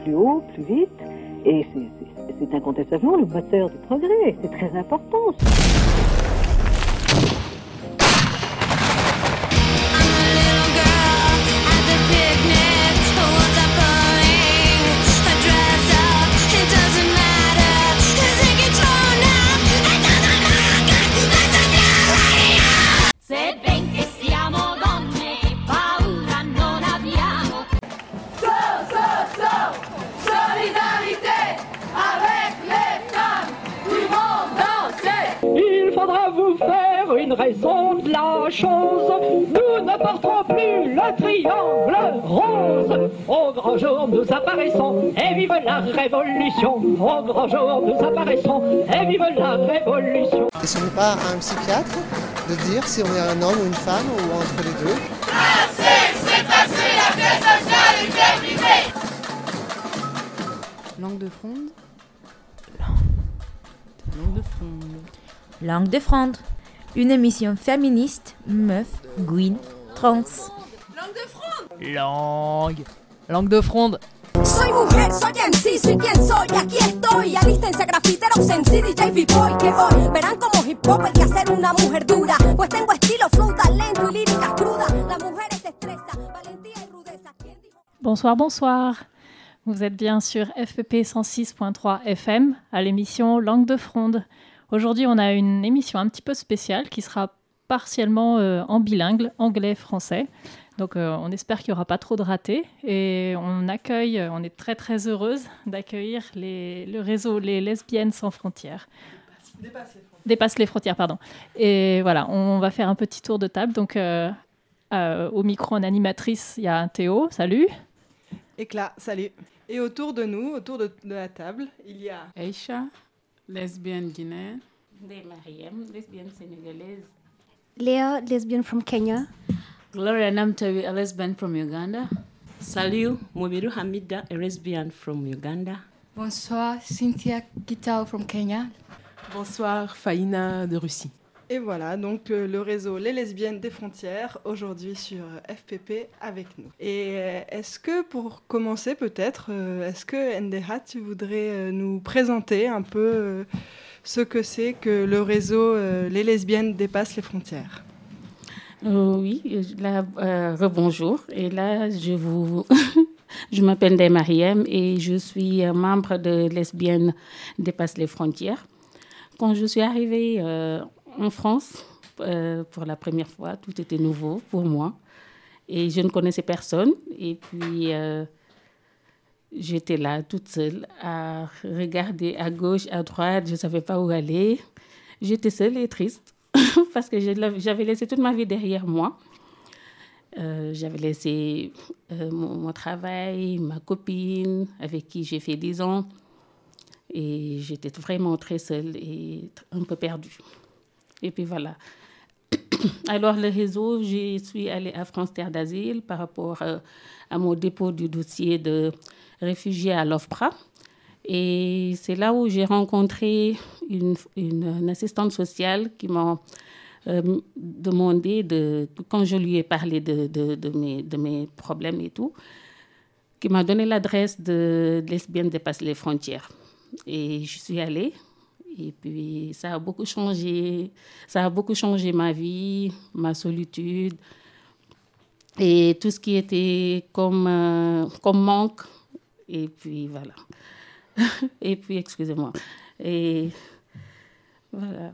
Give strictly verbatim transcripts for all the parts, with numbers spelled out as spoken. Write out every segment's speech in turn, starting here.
plus haut, plus vite. Et c'est, c'est, c'est incontestablement le moteur du progrès. C'est très important. Une raison de la chose, nous ne porterons plus le triangle rose. Au grand jour nous apparaissons, et vive la révolution. Au grand jour nous apparaissons, et vive la révolution. Et ce n'est pas à un psychiatre de dire si on est un homme ou une femme ou entre les deux. Assez, c'est assez, la vie sociale est terminée. Langue de fronde. Langue de fronde. Langue de fronde. Une émission féministe, meuf, gwyn, trans. Langue de fronde. Langue. Langue de fronde. Soy mujer, soy M C, soy quien soy, aquí estoy. Alístense grafiteros, M C, D J, B-boy, que hoy verán como hip hop hay que hacer una mujer dura. Pues tengo estilo, flow, talento y líricas crudas. Las mujeres destreza, valentía y rudeza. Bonsoir, bonsoir. Vous êtes bien sur F P P cent six point trois F M à l'émission Langue de fronde. Aujourd'hui, on a une émission un petit peu spéciale qui sera partiellement euh, en bilingue, anglais-français. Donc, euh, on espère qu'il n'y aura pas trop de ratés. Et on accueille, on est très, très heureuse d'accueillir les, le réseau Les Lesbiennes sans frontières. Dépasse les frontières. Dépasse les frontières, pardon. Et voilà, on va faire un petit tour de table. Donc, euh, euh, au micro en animatrice, il y a un Théo. Salut. Éclat, salut. Et autour de nous, autour de, de la table, il y a Aïcha, lesbienne guinéenne. Ndeye Mariam, lesbienne sénégalaise. Léa, lesbienne from Kenya. Gloria Namtawi, a lesbian from Uganda. Salut, Momiru Hamida, a lesbian from Uganda. Bonsoir, Cynthia Kitao from Kenya. Bonsoir, Faïna de Russie. Et voilà, donc euh, le réseau Les Lesbiennes des Frontières, aujourd'hui sur F P P avec nous. Et euh, est-ce que, pour commencer peut-être, euh, est-ce que Ndeha, tu voudrais euh, nous présenter un peu euh, ce que c'est que le réseau euh, Les Lesbiennes dépassent les frontières? euh, Oui, là, euh, rebonjour. Et là, je vous... je m'appelle Ndeye Mariam et je suis membre de Lesbiennes dépassent les frontières. Quand je suis arrivée... Euh, En France, euh, pour la première fois, tout était nouveau pour moi. Et je ne connaissais personne. Et puis, euh, j'étais là, toute seule, à regarder à gauche, à droite. Je ne savais pas où aller. J'étais seule et triste parce que j'avais laissé toute ma vie derrière moi. Euh, j'avais laissé euh, mon, mon travail, ma copine, avec qui j'ai fait dix ans. Et j'étais vraiment très seule et un peu perdue. Et puis voilà. Alors, le réseau, je suis allée à France Terre d'Asile par rapport euh, à mon dépôt du dossier de réfugié à l'O F P R A. Et c'est là où j'ai rencontré une, une, une assistante sociale qui m'a euh, demandé, de, quand je lui ai parlé de, de, de, mes, de mes problèmes et tout, qui m'a donné l'adresse de Lesbiennes dépassent les frontières. Et je suis allée. Et puis, ça a beaucoup changé. Ça a beaucoup changé ma vie, ma solitude. Et tout ce qui était comme, euh, comme manque. Et puis, voilà. Et puis, excusez-moi. Et voilà.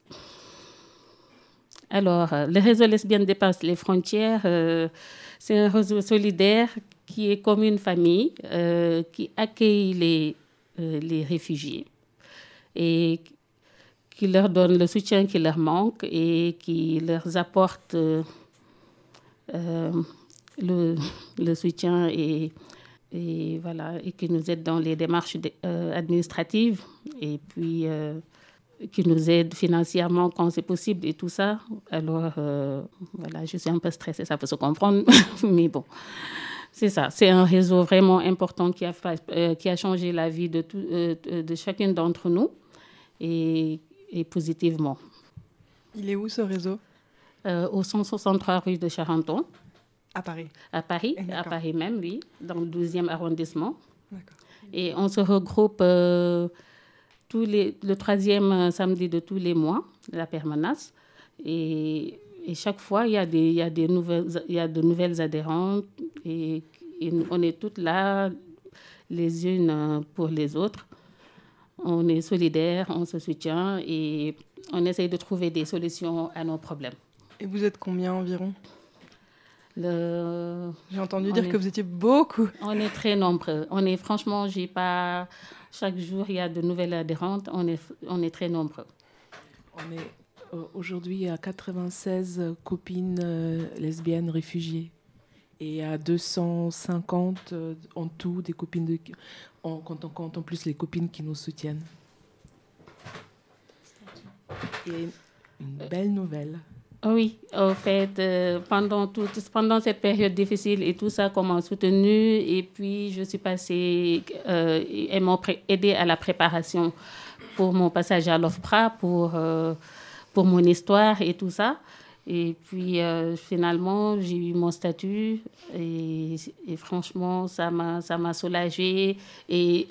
Alors, le réseau Lesbiennes dépasse les frontières. Euh, c'est un réseau solidaire qui est comme une famille, euh, qui accueille les, euh, les réfugiés. Et qui leur donne le soutien qui leur manque et qui leur apporte euh, euh, le, le soutien et, et, voilà, et qui nous aide dans les démarches de, euh, administratives et puis euh, qui nous aide financièrement quand c'est possible et tout ça. Alors, euh, voilà, je suis un peu stressée, ça peut se comprendre, mais bon. C'est ça, c'est un réseau vraiment important qui a, euh, qui a changé la vie de, tout, euh, de chacune d'entre nous et, et positivement. Il est où ce réseau? euh, Au cent soixante-trois rue de Charenton. À Paris? À Paris, à Paris même, oui, dans le douzième arrondissement. D'accord. Et on se regroupe euh, tous les, le troisième samedi de tous les mois, la permanence. Et, et chaque fois, il y a des, il y a des nouvelles, il y a de nouvelles adhérentes. Et, et on est toutes là, les unes pour les autres. On est solidaires, on se soutient et on essaye de trouver des solutions à nos problèmes. Et vous êtes combien environ ? Le... J'ai entendu dire est... que vous étiez beaucoup. On est très nombreux. On est, franchement, j'ai pas... chaque jour, il y a de nouvelles adhérentes. On est, on est très nombreux. On est euh, aujourd'hui à quatre-vingt-seize copines euh, lesbiennes réfugiées. Et à deux cent cinquante euh, en tout, des copines de... en, quand on compte en plus les copines qui nous soutiennent. Et une belle nouvelle. Oui, en fait, euh, pendant, tout, pendant cette période difficile et tout ça, qu'on m'a soutenue, et puis je suis passée, euh, elles m'ont aidée à la préparation pour mon passage à l'OFPRA, pour, euh, pour mon histoire et tout ça. Et puis euh, finalement, j'ai eu mon statut et, et franchement, ça m'a, ça m'a soulagée. Et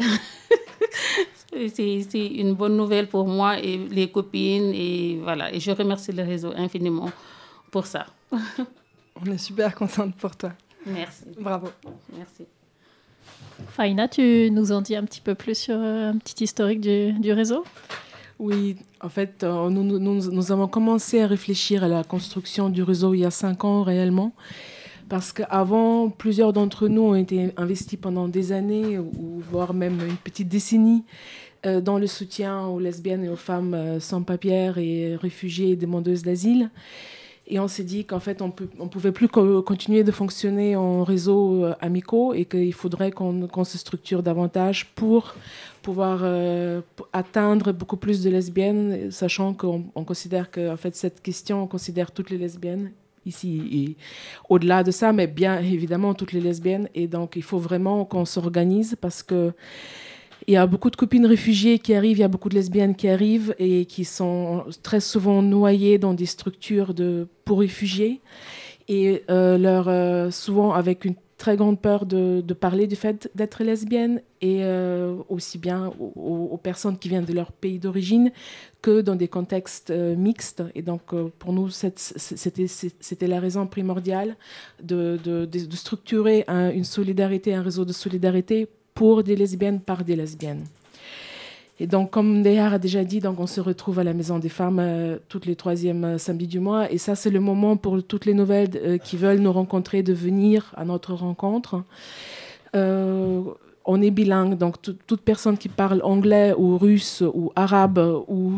c'est, c'est une bonne nouvelle pour moi et les copines. Et voilà, et je remercie le réseau infiniment pour ça. On est super contente pour toi. Merci. Bravo. Merci. Faïna, tu nous en dis un petit peu plus sur euh, un petit historique du, du réseau ? Oui, en fait, euh, nous, nous, nous avons commencé à réfléchir à la construction du réseau il y a cinq ans réellement, parce qu'avant, plusieurs d'entre nous ont été investis pendant des années, ou voire même une petite décennie, euh, dans le soutien aux lesbiennes et aux femmes euh, sans-papières et réfugiées et demandeuses d'asile. Et on s'est dit qu'en fait, on ne pouvait plus co- continuer de fonctionner en réseau euh, amicaux et qu'il faudrait qu'on, qu'on se structure davantage pour pouvoir euh, atteindre beaucoup plus de lesbiennes, sachant qu'on on considère que en fait, cette question, on considère toutes les lesbiennes ici et au-delà de ça, mais bien évidemment toutes les lesbiennes. Et donc, il faut vraiment qu'on s'organise parce que il y a beaucoup de copines réfugiées qui arrivent, il y a beaucoup de lesbiennes qui arrivent et qui sont très souvent noyées dans des structures de, pour réfugiés et euh, leur, euh, souvent avec une très grande peur de, de parler du fait d'être lesbienne et euh, aussi bien aux, aux personnes qui viennent de leur pays d'origine que dans des contextes euh, mixtes. Et donc, euh, pour nous, cette, c'était, c'était la raison primordiale de, de, de, de structurer un, une solidarité, un réseau de solidarité pour des lesbiennes par des lesbiennes. Et donc, comme Ndeyar a déjà dit, donc on se retrouve à la Maison des Femmes euh, toutes les troisièmes euh, samedis du mois. Et ça, c'est le moment pour toutes les nouvelles euh, qui veulent nous rencontrer de venir à notre rencontre. Euh, on est bilingue, donc t- toute personne qui parle anglais ou russe ou arabe ou,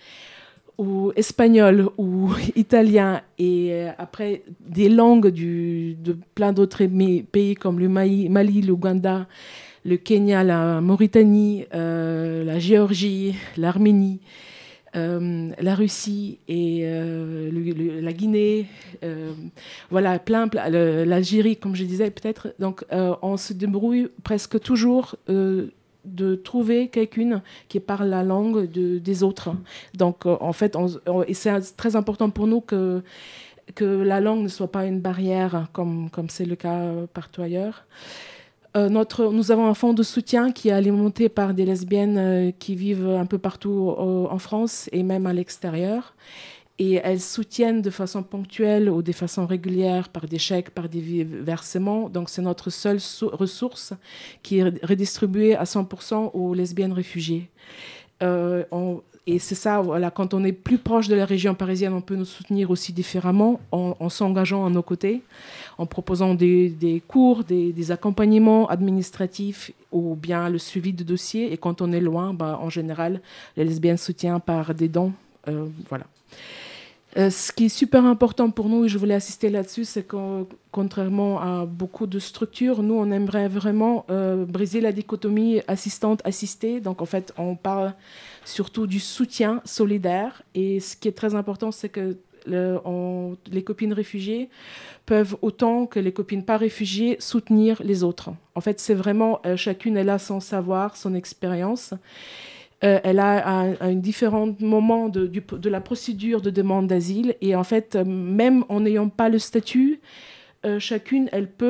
ou espagnol ou italien et euh, après des langues du, de plein d'autres pays comme le Mali, Mali l'Ouganda, le Kenya, la Mauritanie, euh, la Géorgie, l'Arménie, euh, la Russie et euh, le, le, la Guinée, euh, voilà, plein, plein le, l'Algérie, comme je disais peut-être. Donc, euh, on se débrouille presque toujours euh, de trouver quelqu'une qui parle la langue de, des autres. Donc, euh, en fait, on, on, et c'est très important pour nous que, que la langue ne soit pas une barrière, comme, comme c'est le cas partout ailleurs. Euh, notre, nous avons un fonds de soutien qui est alimenté par des lesbiennes euh, qui vivent un peu partout euh, en France et même à l'extérieur. Et elles soutiennent de façon ponctuelle ou de façon régulière par des chèques, par des versements. Donc c'est notre seule so- ressource qui est redistribuée à cent pour cent aux lesbiennes réfugiées. Euh, on, et c'est ça, voilà, quand on est plus proche de la région parisienne, on peut nous soutenir aussi différemment en, en s'engageant à nos côtés, en proposant des, des cours, des, des accompagnements administratifs ou bien le suivi de dossiers. Et quand on est loin, bah, en général, les lesbiennes soutiennent par des dons. Euh, voilà. Euh, ce qui est super important pour nous, et je voulais insister là-dessus, c'est que contrairement à beaucoup de structures, nous, on aimerait vraiment euh, briser la dichotomie assistante-assistée. Donc, en fait, on parle surtout du soutien solidaire. Et ce qui est très important, c'est que le, on, les copines réfugiées peuvent, autant que les copines pas réfugiées, soutenir les autres. En fait, c'est vraiment, euh, chacune, elle a son savoir, son expérience. Euh, elle a un, un différent moment de, du, de la procédure de demande d'asile. Et en fait, euh, même en n'ayant pas le statut, euh, chacune, elle peut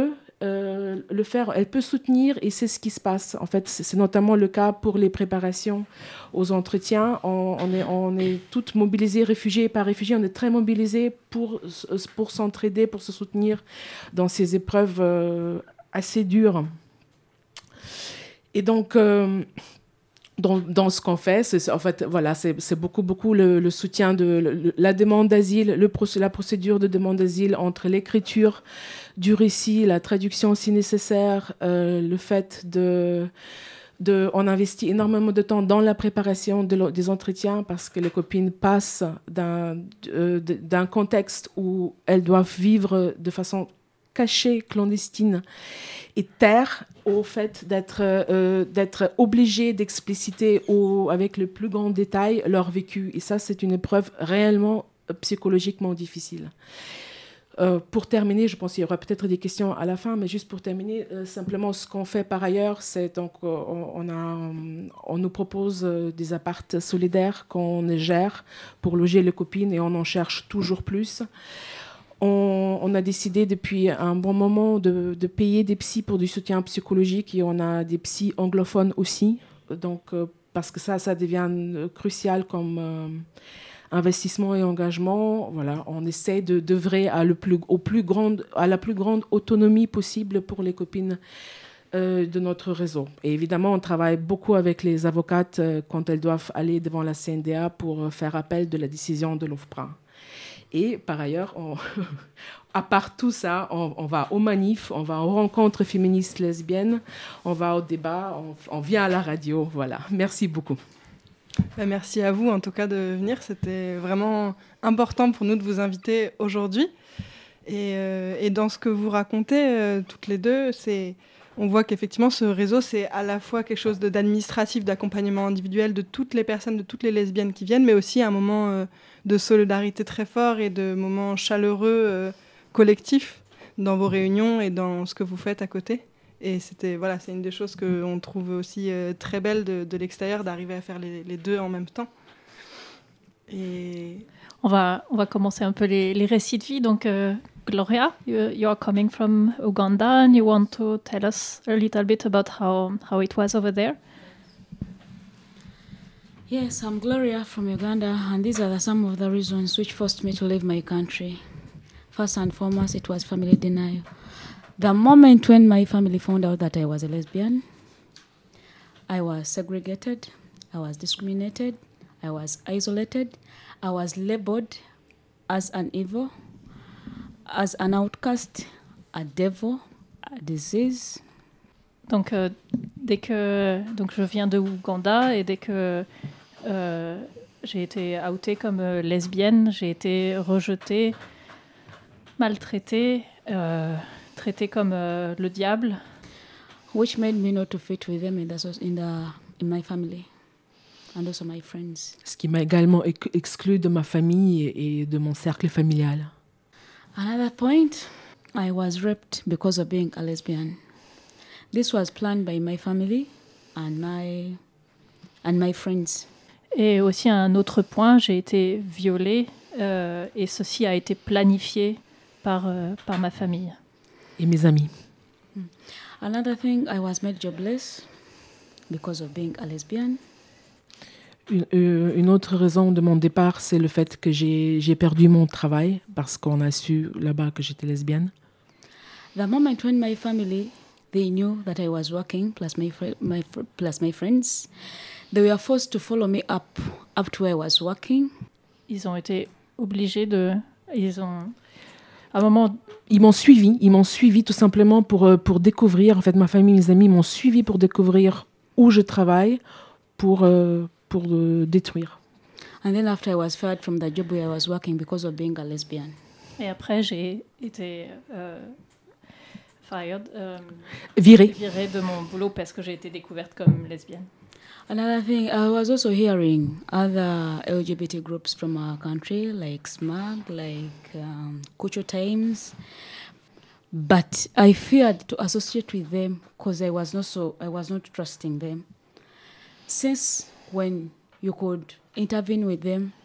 euh, le faire, elle peut soutenir et c'est ce qui se passe. En fait, c'est, c'est notamment le cas pour les préparations aux entretiens. On, on, est, on est toutes mobilisées, réfugiées et pas réfugiées, on est très mobilisées pour, pour s'entraider, pour se soutenir dans ces épreuves euh, assez dures. Et donc... Euh, Dans, dans ce qu'on fait, c'est, en fait, voilà, c'est, c'est beaucoup, beaucoup le, le soutien de le, la demande d'asile, le procé- la procédure de demande d'asile entre l'écriture du récit, la traduction si nécessaire, euh, le fait de, de... On investit énormément de temps dans la préparation de, des entretiens parce que les copines passent d'un, euh, d'un contexte où elles doivent vivre de façon cachée, clandestine, et taire au fait d'être, euh, d'être obligées d'expliciter au, avec le plus grand détail leur vécu. Et ça, c'est une épreuve réellement euh, psychologiquement difficile. Euh, pour terminer, je pense qu'il y aura peut-être des questions à la fin, mais juste pour terminer, euh, simplement ce qu'on fait par ailleurs, c'est donc euh, on, a, on nous propose euh, des apparts solidaires qu'on gère pour loger les copines et on en cherche toujours plus. On, on a décidé depuis un bon moment de, de payer des psys pour du soutien psychologique et on a des psys anglophones aussi, donc, euh, parce que ça, ça devient crucial comme euh, investissement et engagement. Voilà, on essaie de d'œuvrer à, le plus, au plus grande, à la plus grande autonomie possible pour les copines euh, de notre réseau. Et évidemment, on travaille beaucoup avec les avocates euh, quand elles doivent aller devant la C N D A pour faire appel de la décision de l'OFPRA. Et par ailleurs, on, à part tout ça, on, on va aux manifs, on va aux rencontres féministes lesbiennes, on va au débat, on, on vient à la radio. Voilà. Merci beaucoup. Ben, merci à vous en tout cas de venir. C'était vraiment important pour nous de vous inviter aujourd'hui. Et, euh, et dans ce que vous racontez euh, toutes les deux, c'est... on voit qu'effectivement, ce réseau, c'est à la fois quelque chose de, d'administratif, d'accompagnement individuel de toutes les personnes, de toutes les lesbiennes qui viennent, mais aussi un moment euh, de solidarité très fort et de moments chaleureux, euh, collectifs dans vos réunions et dans ce que vous faites à côté. Et c'était, voilà, c'est une des choses qu'on trouve aussi euh, très belle de, de l'extérieur, d'arriver à faire les, les deux en même temps. Et... On va, on va commencer un peu les, les récits de vie. Donc, euh, Gloria, you, you are coming from Uganda and you want to tell us a little bit about how, how it was over there? Yes, I'm Gloria from Uganda, and these are the, some of the reasons which forced me to leave my country. First and foremost, it was family denial. The moment when my family found out that I was a lesbian, I was segregated, I was discriminated, I was isolated, I was labeled as an evil, as an outcast, a devil, a disease. Donc, euh, dès que donc je viens de Ouganda et dès que euh, j'ai été outée comme euh, lesbienne, j'ai été rejetée, maltraitée, euh, traitée comme euh, le diable. Which made me not to fit with them in, the, in, the, in my family and also my friends. Ce qui m'a également ex- exclu de ma famille et de mon cercle familial. Another point, I was raped because of being a lesbian. This was planned by my family and my, and my friends. Et aussi un autre point, j'ai été violée euh, et ceci a été planifié par, euh, par ma famille. Et mes amis. Hmm. Another thing, I was made jobless because of being a lesbian. Une, euh, une autre raison de mon départ, c'est le fait que j'ai, j'ai perdu mon travail parce qu'on a su là-bas que j'étais lesbienne. The moment when my family, they knew that I was working, plus my, fr- my, fr- plus my friends, they were forced to follow me up, up to where I was working. Ils ont été obligés de... Ils ont... À un moment... Ils m'ont suivi, ils m'ont suivi tout simplement pour, pour découvrir, en fait ma famille, mes amis m'ont suivi pour découvrir où je travaille, pour... Euh, pour le détruire. And then after I was fired from the job where I was working because of being a lesbian. Et après j'ai été euh, fired, euh, virée. virée de mon boulot parce que j'ai été découverte comme lesbienne. Another thing, I was also hearing other L G B T groups from our country, like SMAG, like um, Culture Times, but I feared to associate with them because I was not so, I was not trusting them. Since when you could intervene with them,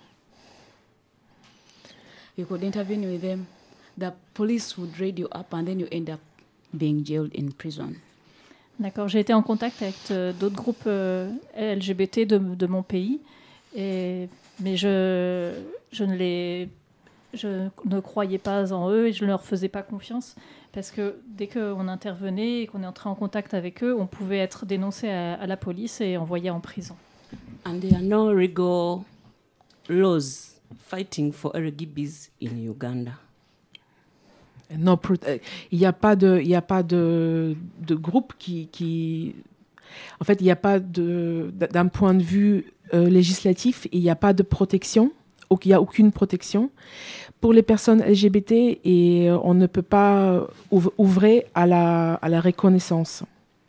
you could intervene with them, the police would raid you up and then you end up being jailed in prison. D'accord, j'ai été en contact avec euh, d'autres groupes euh, L G B T de, de mon pays, et, mais je, je, ne les, je ne croyais pas en eux et je ne leur faisais pas confiance, parce que dès qu'on intervenait et qu'on est entré en contact avec eux, on pouvait être dénoncé à, à la police et envoyé en prison. And there are no legal laws fighting for L G B Ts in Uganda. Non, il n'y a pas de, il y a pas de, de groupe qui, qui, en fait, il n'y a pas de, d'un point de vue euh, législatif, il n'y a pas de protection, ou il n'y a aucune protection pour les personnes L G B T et on ne peut pas ouvrir à la, à la reconnaissance.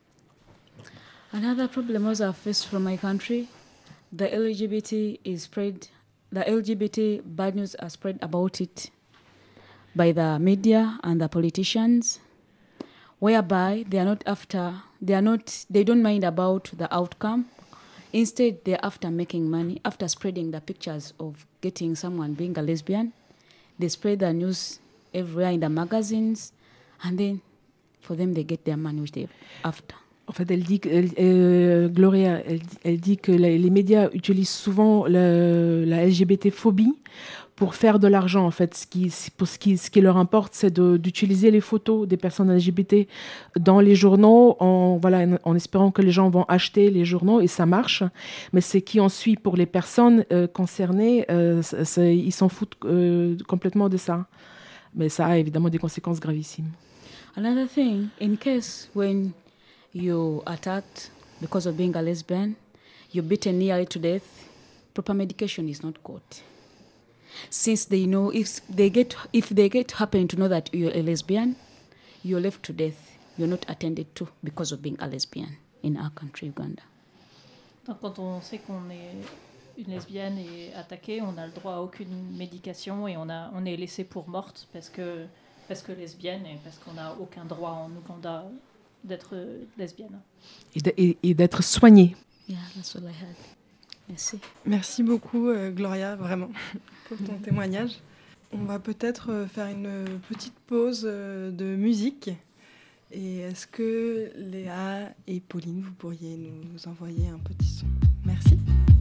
Another problem also I face from my country, the L G B T is spread, the L G B T bad news are spread about it by the media and the politicians, whereby they are not after, they are not, they don't mind about the outcome. Instead, they're after making money, after spreading the pictures of getting someone being a lesbian. They spread the news everywhere in the magazines, and then for them, they get their money, which they're after. En fait, elle dit, elle, euh, Gloria, elle, elle dit que la, les médias utilisent souvent le, la L G B T-phobie pour faire de l'argent. En fait, ce qui, pour ce qui, ce qui leur importe, c'est de, d'utiliser les photos des personnes L G B T dans les journaux, en, voilà, en, en espérant que les gens vont acheter les journaux, et ça marche. Mais ce qui en suit pour les personnes euh, concernées, euh, c'est, c'est, ils s'en foutent euh, complètement de ça. Mais ça a évidemment des conséquences gravissimes. Another thing, in case when you're attacked because of being a lesbian, you're beaten nearly to death, proper medication is not got. Since they know if they get if they get happen to know that you're a lesbian, you're left to death. You're not attended to because of being a lesbian in our country, Uganda. Donc, quand on sait qu'on est une lesbienne et attaquée, on n'a le droit à aucune médication et on a on est laissé pour morte parce que parce que lesbienne et parce qu'on n'a aucun droit en Ouganda d'être lesbienne. Et, de, et, et d'être soignée. Yeah, that's all I had. Merci. Merci beaucoup, euh, Gloria, vraiment, pour ton témoignage. On va peut-être euh, faire une petite pause euh, de musique. Et est-ce que Léa et Pauline, vous pourriez nous envoyer un petit son? Merci.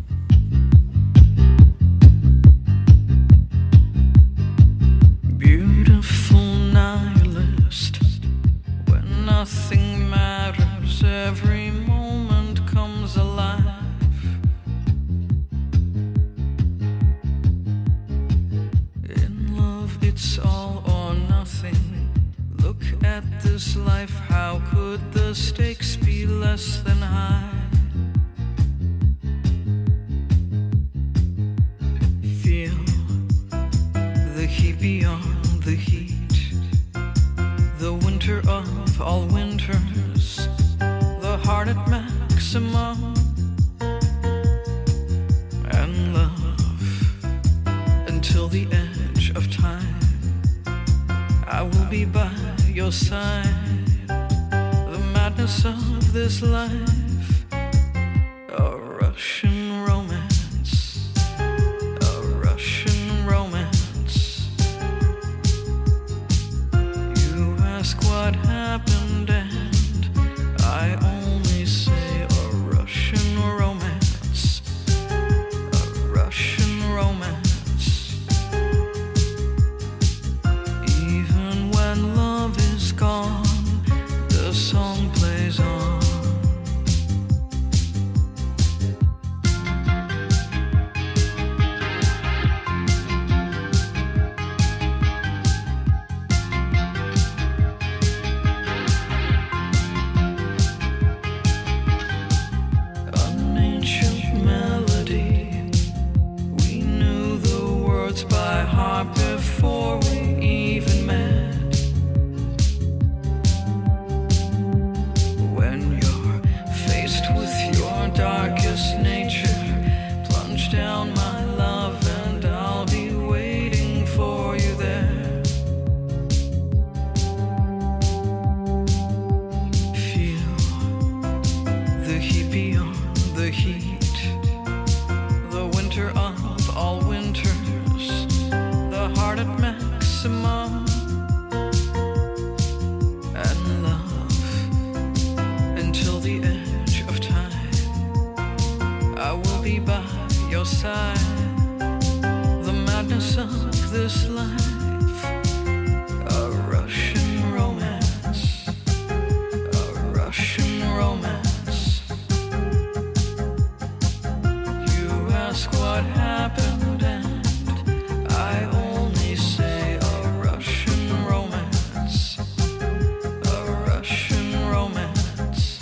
Beautiful nihilist, when nothing matters, every moment comes alive. In love, it's all or nothing. Look at this life, how could the stakes be less than high? Feel the heat beyond the heat, the winter of all winters, the heart at maximum, and love until the edge of time. I will be by your side. The madness of this life, a Russian romance, a Russian romance. You ask what happened and I only say a Russian romance, a Russian romance. Even when love is gone, the song plays on. An ancient melody, we knew the words by heart before we even met. When you're faced with your darkest nature, plunge down my love and I'll be waiting for you there. Feel the heat beyond the heat, the winter of all winters, the heart at maximum, and love inside the madness of this life, a Russian romance, a Russian romance. You ask what happened and I only say a Russian romance, a Russian romance.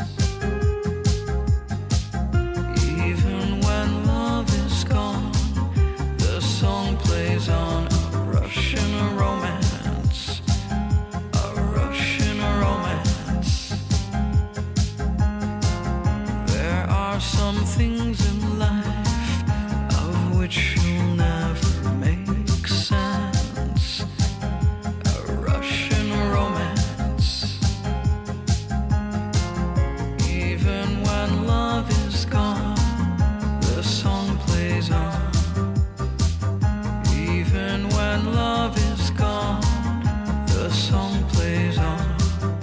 Even when love is gone, the song plays on, a Russian romance, a Russian romance. There are some things in life of which you'll never make sense, a Russian romance. Even when love is gone, the song plays on. Even when love is gone, the song plays on.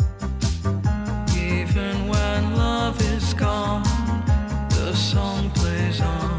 Even when love is gone, the song plays on.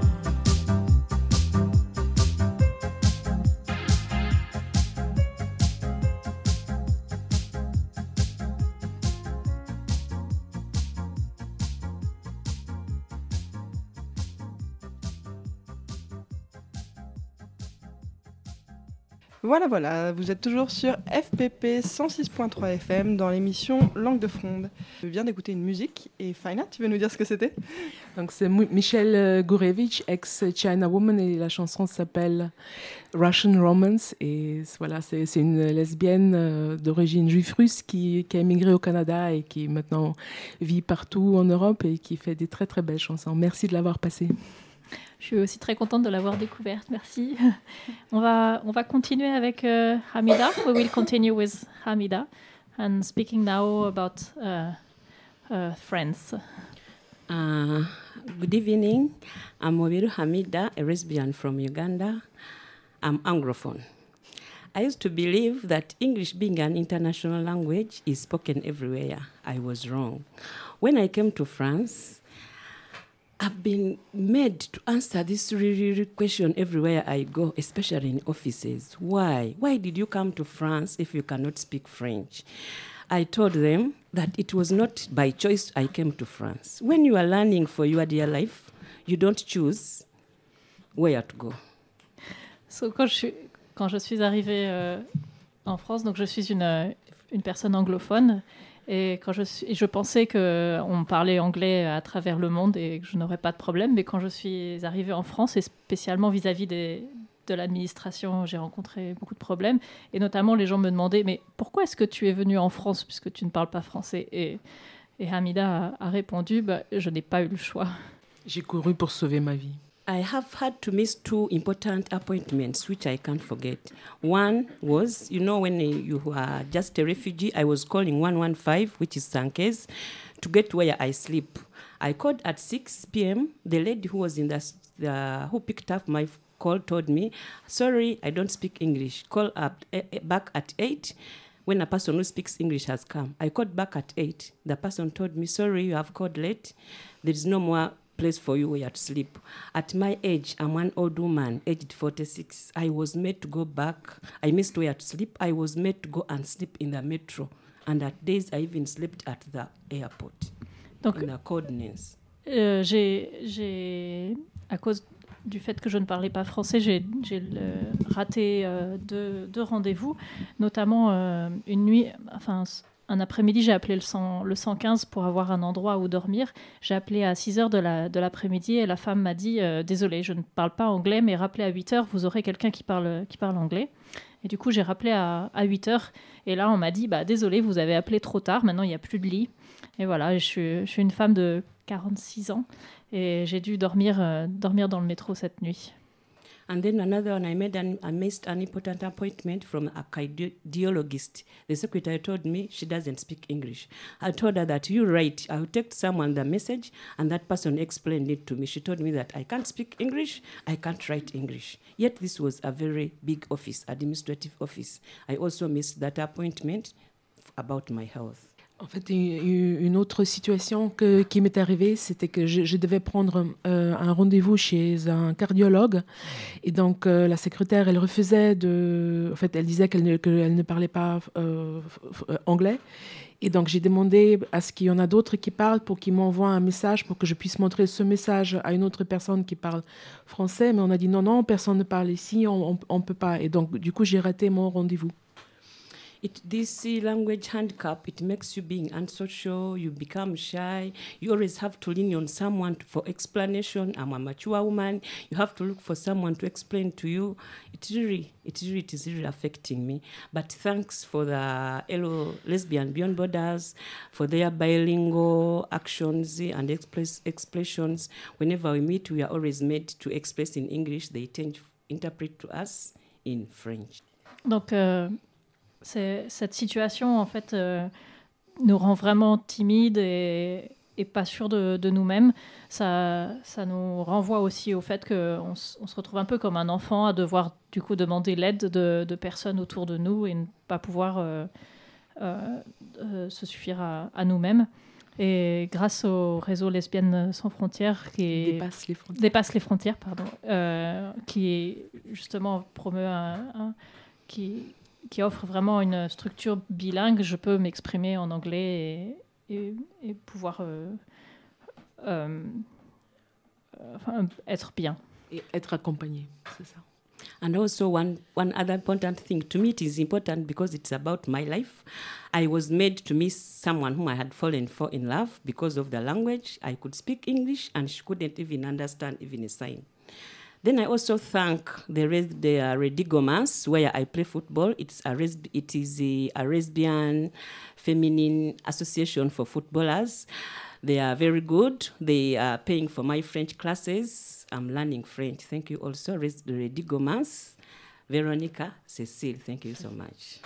Voilà, voilà, vous êtes toujours sur F P P cent six point trois F M dans l'émission Langue de Fronde. Je viens d'écouter une musique et Faina, tu veux nous dire ce que c'était? Donc c'est Mou- Michel euh, Gourevitch, ex-China Woman, et la chanson s'appelle Russian Romance. Et voilà, c'est, c'est une lesbienne euh, d'origine juive russe qui, qui a émigré au Canada et qui maintenant vit partout en Europe et qui fait des très très belles chansons. Merci de l'avoir passée. Je suis aussi très contente de l'avoir découverte, merci. On va, on va continuer avec euh, Hamida. We will continue with Hamida and speaking now about uh, uh, friends. Uh, good evening. I'm Mobiru Hamida, a lesbian from Uganda. I'm Anglophone. I used to believe that English, being an international language, is spoken everywhere. I was wrong. When I came to France, I've been made to answer this really, really question everywhere I go, especially in offices. Why? Why did you come to France if you cannot speak French? I told them that it was not by choice I came to France. When you are learning for your dear life, you don't choose where to go. So, quand, je suis, quand je suis arrivée euh, en France, donc je suis une, une personne anglophone, et quand je, suis, je pensais qu'on parlait anglais à travers le monde et que je n'aurais pas de problème, mais quand je suis arrivée en France, et spécialement vis-à-vis des, de l'administration, j'ai rencontré beaucoup de problèmes, et notamment les gens me demandaient « Mais pourquoi est-ce que tu es venue en France puisque tu ne parles pas français ?» Et, et Hamida a, a répondu bah, « Je n'ai pas eu le choix. » J'ai couru pour sauver ma vie. I have had to miss two important appointments, which I can't forget. One was, you know, when you are just a refugee, I was calling one one five, which is Sankes, to get where I sleep. I called at six p.m. The lady who was in the, the who picked up my call told me, sorry, I don't speak English. Call up uh, back at eight when a person who speaks English has come. I called back at eight. The person told me, sorry, you have called late. There is no more place for you where to sleep. At my age, I'm an old woman, aged forty-six. I was made to go back. I missed where to sleep. I was made to go and sleep in the metro. And at days, I even slept at the airport. Donc, in the coldness. Euh, j'ai, j'ai, à cause du fait que je ne parlais pas français, j'ai, j'ai le, raté euh, deux, deux rendez-vous, notamment euh, une nuit, enfin un après-midi, j'ai appelé le, cent, le cent quinze pour avoir un endroit où dormir. J'ai appelé à six heures de, la, de l'après-midi et la femme m'a dit euh, « Désolée, je ne parle pas anglais, mais rappelez à huit heures, vous aurez quelqu'un qui parle, qui parle anglais. » Et du coup, j'ai rappelé à, à huit heures et là, on m'a dit bah, « Désolée, vous avez appelé trop tard, maintenant il n'y a plus de lit. » Et voilà, je suis, je suis une femme de quarante-six ans et j'ai dû dormir, euh, dormir dans le métro cette nuit. And then another one, I made an, I missed an important appointment from a cardiologist. The secretary told me she doesn't speak English. I told her that you write. I will text someone the message, and that person explained it to me. She told me that I can't speak English, I can't write English. Yet this was a very big office, administrative office. I also missed that appointment f- about my health. En fait, une, une autre situation que, qui m'est arrivée, c'était que je, je devais prendre euh, un rendez-vous chez un cardiologue. Et donc, euh, la secrétaire, elle refusait de... En fait, elle disait qu'elle ne, qu'elle ne parlait pas euh, anglais. Et donc, j'ai demandé à ce qu'il y en a d'autres qui parlent pour qu'ils m'envoient un message pour que je puisse montrer ce message à une autre personne qui parle français. Mais on a dit non, non, personne ne parle ici, on ne peut pas. Et donc, du coup, j'ai raté mon rendez-vous. It, this uh, language handicap, it makes you being unsocial, you become shy, you always have to lean on someone to, for explanation. I'm a mature woman, you have to look for someone to explain to you. It really, it really, it is really affecting me. But thanks for the L O Lesbian Beyond Borders, for their bilingual actions and express, expressions. Whenever we meet, we are always made to express in English. They tend to interpret to us in French. Donc, euh... C'est, cette situation, en fait, euh, nous rend vraiment timides et, et pas sûrs de, de nous-mêmes. Ça, ça nous renvoie aussi au fait qu'on on se retrouve un peu comme un enfant à devoir, du coup, demander l'aide de, de personnes autour de nous et ne pas pouvoir euh, euh, euh, se suffire à, à nous-mêmes. Et grâce au réseau Lesbiennes sans frontières, qui dépasse les frontières, dépasse les frontières pardon, euh, qui justement promeut un... un qui, qui offre vraiment une structure bilingue, je peux m'exprimer en anglais et, et, et pouvoir euh, euh, enfin, être bien. Et être accompagné, c'est ça. And also one, one other important thing, to me it is important because it's about my life. I was made to meet someone whom I had fallen for in love because of the language. I could speak English and she couldn't even understand even a sign. Then I also thank the, the uh, Redigomas, where I play football. It's a res- it is a, a lesbian feminine association for footballers. They are very good. They are paying for my French classes. I'm learning French. Thank you also, Res- the Redigomas. Véronica, Cécile, thank you so much.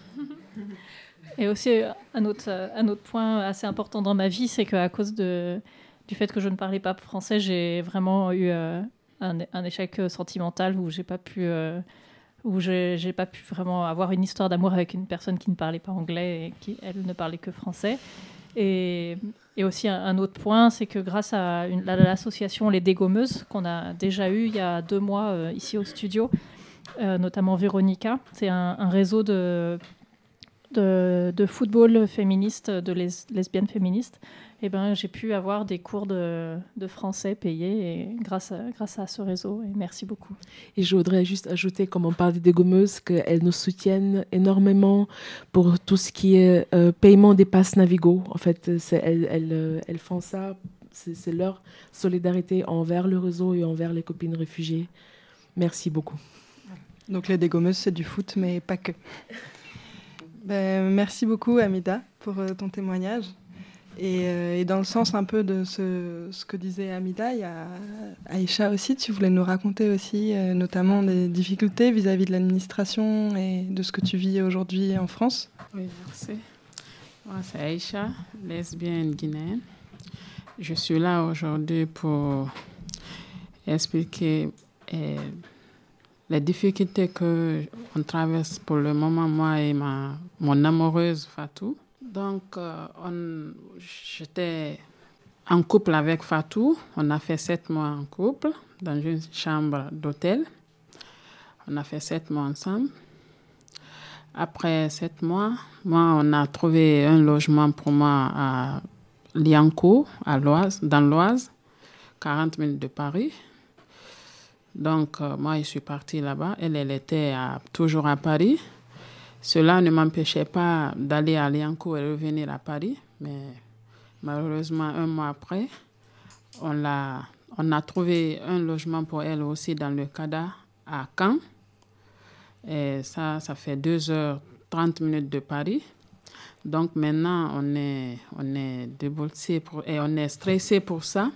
Et aussi, un autre, un autre point assez important dans ma vie, c'est qu'à cause de, du fait que je ne parlais pas français, j'ai vraiment eu... Euh, Un, un échec sentimental où j'ai pas pu euh, où j'ai, j'ai pas pu vraiment avoir une histoire d'amour avec une personne qui ne parlait pas anglais et qui elle ne parlait que français. Et, et aussi un, un autre point, c'est que grâce à, une, à l'association Les Dégommeuses qu'on a déjà eu il y a deux mois euh, ici au studio, euh, notamment Véronica, c'est un, un réseau de de, de football féministe, de les, lesbiennes féministes. Eh ben, j'ai pu avoir des cours de, de français payés et grâce, à, grâce à ce réseau. Et merci beaucoup. Et je voudrais juste ajouter, comme on parle des dégommeuses, qu'elles nous soutiennent énormément pour tout ce qui est euh, paiement des passes Navigo. En fait, c'est, elles, elles, elles font ça, c'est, c'est leur solidarité envers le réseau et envers les copines réfugiées. Merci beaucoup. Donc les dégommeuses, c'est du foot, mais pas que. Ben, merci beaucoup, Amida, pour euh, ton témoignage. Et, euh, et dans le sens un peu de ce, ce que disait Amida, il y a Aïcha aussi, tu voulais nous raconter aussi euh, notamment des difficultés vis-à-vis de l'administration et de ce que tu vis aujourd'hui en France. Oui, merci. Moi, c'est Aïcha, lesbienne guinéenne. Je suis là aujourd'hui pour expliquer eh, les difficultés qu'on traverse pour le moment, moi et ma, mon amoureuse Fatou. Donc, euh, on, j'étais en couple avec Fatou. On a fait sept mois en couple dans une chambre d'hôtel. On a fait sept mois ensemble. Après sept mois, moi, on a trouvé un logement pour moi à Liancourt, à l'Oise, dans l'Oise, quarante minutes de Paris. Donc, euh, moi, je suis partie là-bas. Elle, elle était à, toujours à Paris. Cela ne m'empêchait pas d'aller à Liancourt et revenir à Paris. Mais malheureusement, un mois après, on, l'a, on a trouvé un logement pour elle aussi dans le CADA à Caen. Et ça, ça fait deux heures trente minutes de Paris. Donc maintenant, on est, on est déboulsé pour, et on est stressé pour ça.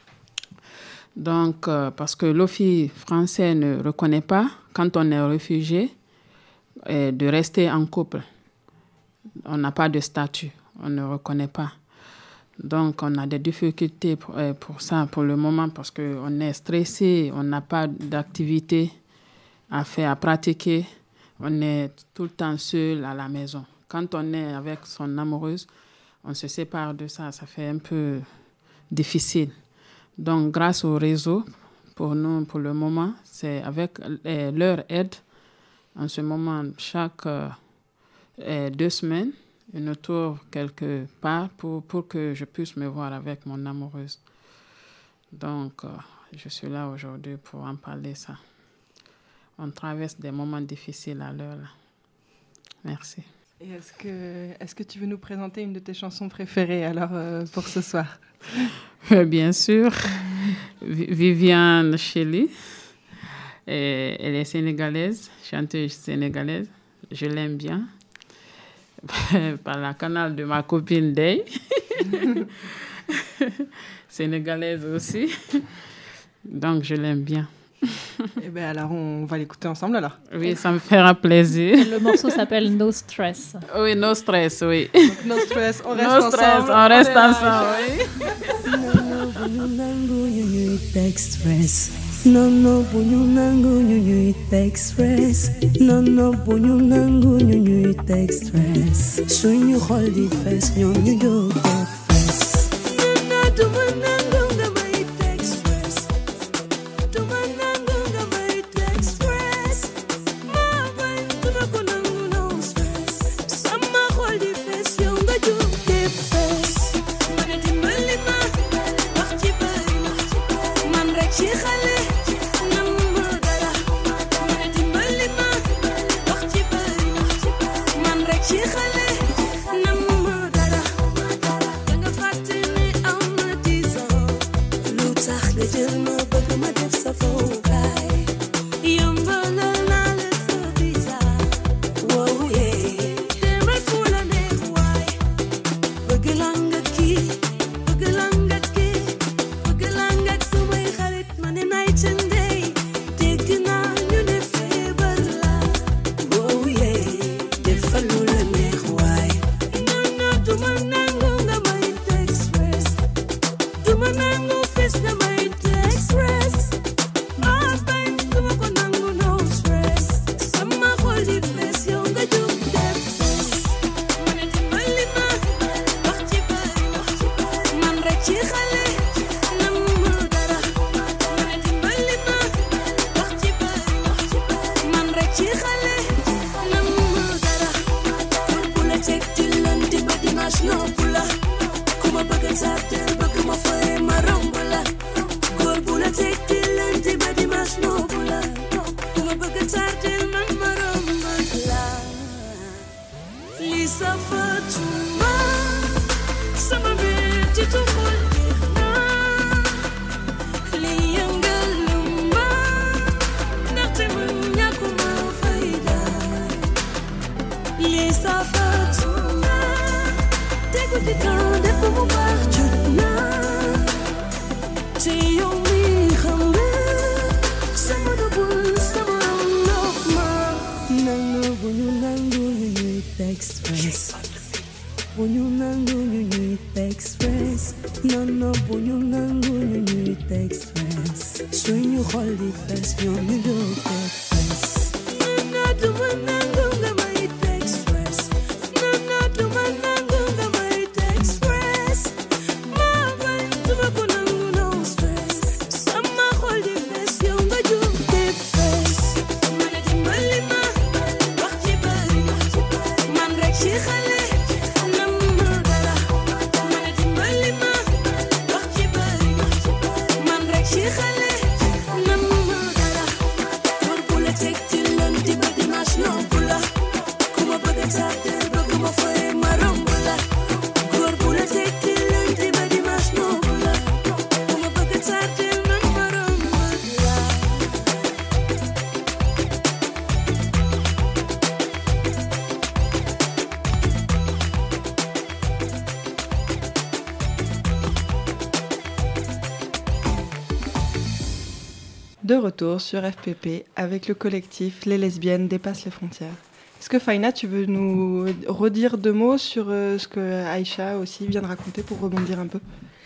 Donc, euh, parce que l'Office français ne reconnaît pas, quand on est réfugié, euh, de rester en couple. On n'a pas de statut, on ne reconnaît pas. Donc, on a des difficultés pour, euh, pour ça pour le moment parce qu'on est stressé, on n'a pas d'activité à faire, à pratiquer. On est tout le temps seul à la maison. Quand on est avec son amoureuse, on se sépare de ça, ça fait un peu difficile. Donc, grâce au réseau, pour nous, pour le moment, c'est avec euh, leur aide, en ce moment, chaque euh, euh, deux semaines, une tour quelque part pour, pour que je puisse me voir avec mon amoureuse. Donc, euh, je suis là aujourd'hui pour en parler ça. On traverse des moments difficiles à l'heure. Là. Merci. Et est-ce que, est-ce que tu veux nous présenter une de tes chansons préférées alors euh, pour ce soir? Bien sûr. Viviane Chely. Et elle est sénégalaise, chanteuse sénégalaise. Je l'aime bien. Par le canal de ma copine Day. Sénégalaise aussi. Donc, je l'aime bien. Eh bien, alors, on va l'écouter ensemble, alors. Oui, ça me fera plaisir. Le morceau s'appelle No Stress. Oui, No Stress, oui. Donc, No Stress, on reste no ensemble. Stress, on reste on ensemble, oui. No no bunyu nangu nyunyu it express. No no bunyu nangu nyunyu it express. Soon you hold it fast, nyunyu do get fast. No no dumanangu ngama it express. Dumanangu ngama it express. Ma bain tumakunangu no stress. Sama hold it fast, nyunga do get fast. Mana dimbalima, waxti bari, man rek ci xale. De retour sur F P P avec le collectif Les Lesbiennes Dépassent les Frontières. Est-ce que Faina, tu veux nous redire deux mots sur euh, ce que Aïcha aussi vient de raconter pour rebondir un peu?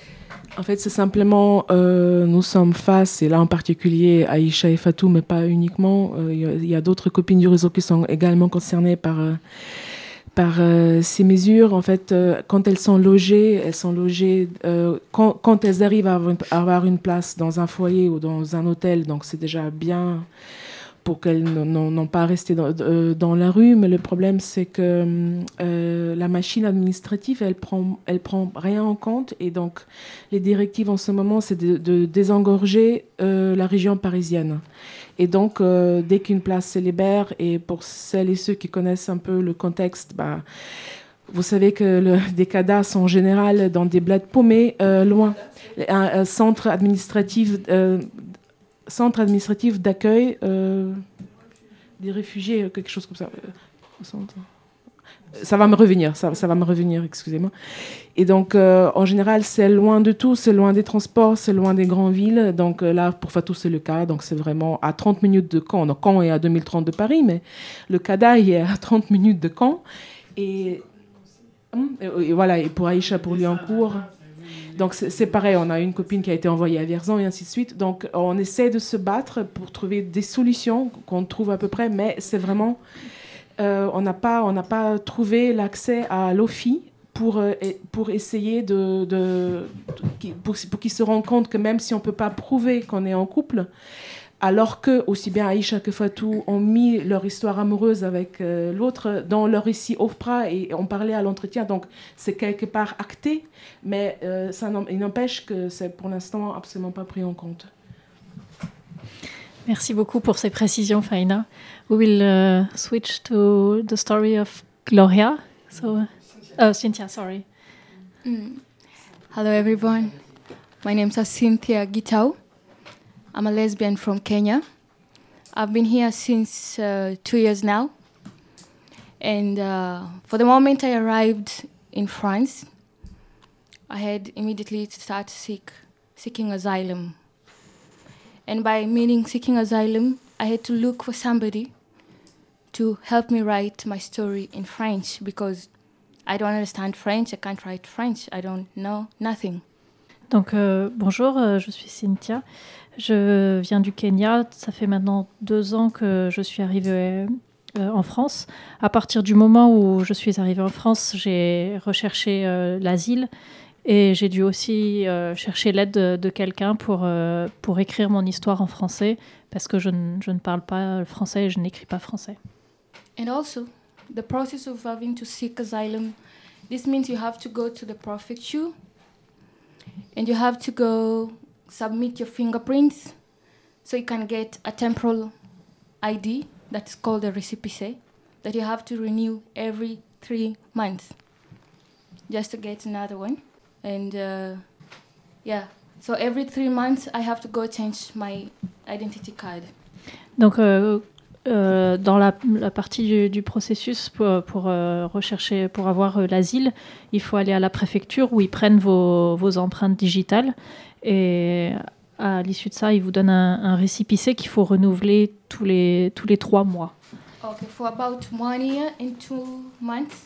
En fait, c'est simplement, euh, nous sommes face, et là en particulier Aïcha et Fatou, mais pas uniquement, il euh, y, y a d'autres copines du réseau qui sont également concernées par, euh, par euh, ces mesures. En fait, euh, quand elles sont logées, elles sont logées euh, quand, quand elles arrivent à avoir, une, à avoir une place dans un foyer ou dans un hôtel, donc c'est déjà bien pour qu'elles n'ont pas resté dans, euh, dans la rue. Mais le problème, c'est que euh, la machine administrative, elle prend, elle prend rien en compte. Et donc, les directives en ce moment, c'est de, de désengorger euh, la région parisienne. Et donc, euh, dès qu'une place se libère, et pour celles et ceux qui connaissent un peu le contexte, bah, vous savez que le, des cadastres sont en général dans des bleds paumés, euh, loin. Un, un centre administratif, euh, centre administratif d'accueil euh, des réfugiés, quelque chose comme ça. Centre. Ça va me revenir, ça, ça va me revenir, excusez-moi. Et donc, euh, en général, c'est loin de tout, c'est loin des transports, c'est loin des grandes villes. Donc euh, là, pour Fatou, c'est le cas. Donc c'est vraiment à trente minutes de Caen. Donc Caen est à deux mille trente de Paris, mais le Cadaille est à trente minutes de Caen. Et, et voilà, et pour Aïcha, pour Liancourt. Donc c'est, c'est pareil, on a une copine qui a été envoyée à Vierzon et ainsi de suite. Donc on essaie de se battre pour trouver des solutions qu'on trouve à peu près, mais c'est vraiment... Euh, on n'a pas, on n'a pas trouvé l'accès à l'O F I pour, euh, pour essayer de, de, de pour, pour qu'ils se rendent compte que même si on ne peut pas prouver qu'on est en couple, alors que aussi bien Aïcha que Fatou ont mis leur histoire amoureuse avec euh, l'autre dans leur récit OFPRA et on parlait à l'entretien, donc c'est quelque part acté, mais euh, ça il n'empêche que c'est pour l'instant absolument pas pris en compte. Merci beaucoup pour ces précisions, Faina. We will uh, switch to the story of Gloria. So, oh, Cynthia, sorry. Mm. Hello, everyone. My name is Cynthia Gitau. I'm a lesbian from Kenya. I've been here since uh, two years now. And uh, for the moment I arrived in France, I had immediately to start seek, seeking asylum. And by meaning seeking asylum, I had to look for somebody to help me write my story in French because I don't understand French, I can't write French, I don't know nothing. Donc euh, bonjour, euh, je suis Cynthia, je viens du Kenya, ça fait maintenant deux ans que je suis arrivée euh, en France. À partir du moment où je suis arrivée en France, j'ai recherché euh, l'asile. Et j'ai dû aussi euh, chercher l'aide de, de quelqu'un pour, euh, pour écrire mon histoire en français, parce que je, n- je ne parle pas français et je n'écris pas français. And also, the process of having to seek asylum, this means you have to go to the prefecture, and you have to go submit your fingerprints, so you can get a temporal I D, that's called a récépissé, that you have to renew every three months, just to get another one. And uh, yeah, so every three months I have to go change my identity card. Donc, euh, euh, dans la, la partie du, du processus pour, pour euh, rechercher, pour avoir euh, l'asile, il faut aller à la préfecture où ils prennent vos, vos empreintes digitales. Et à l'issue de ça, ils vous donnent un, un récépissé qu'il faut renouveler tous les, tous les trois mois. Okay, for about one year and two months.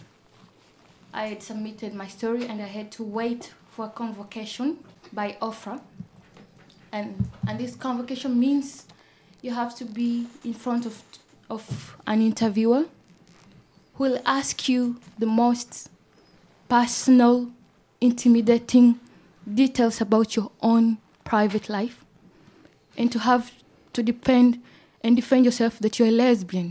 I had submitted my story and I had to wait for a convocation by OFRA. And, and this convocation means you have to be in front of, of an interviewer who will ask you the most personal, intimidating details about your own private life and to have to defend and defend yourself that you're a lesbian.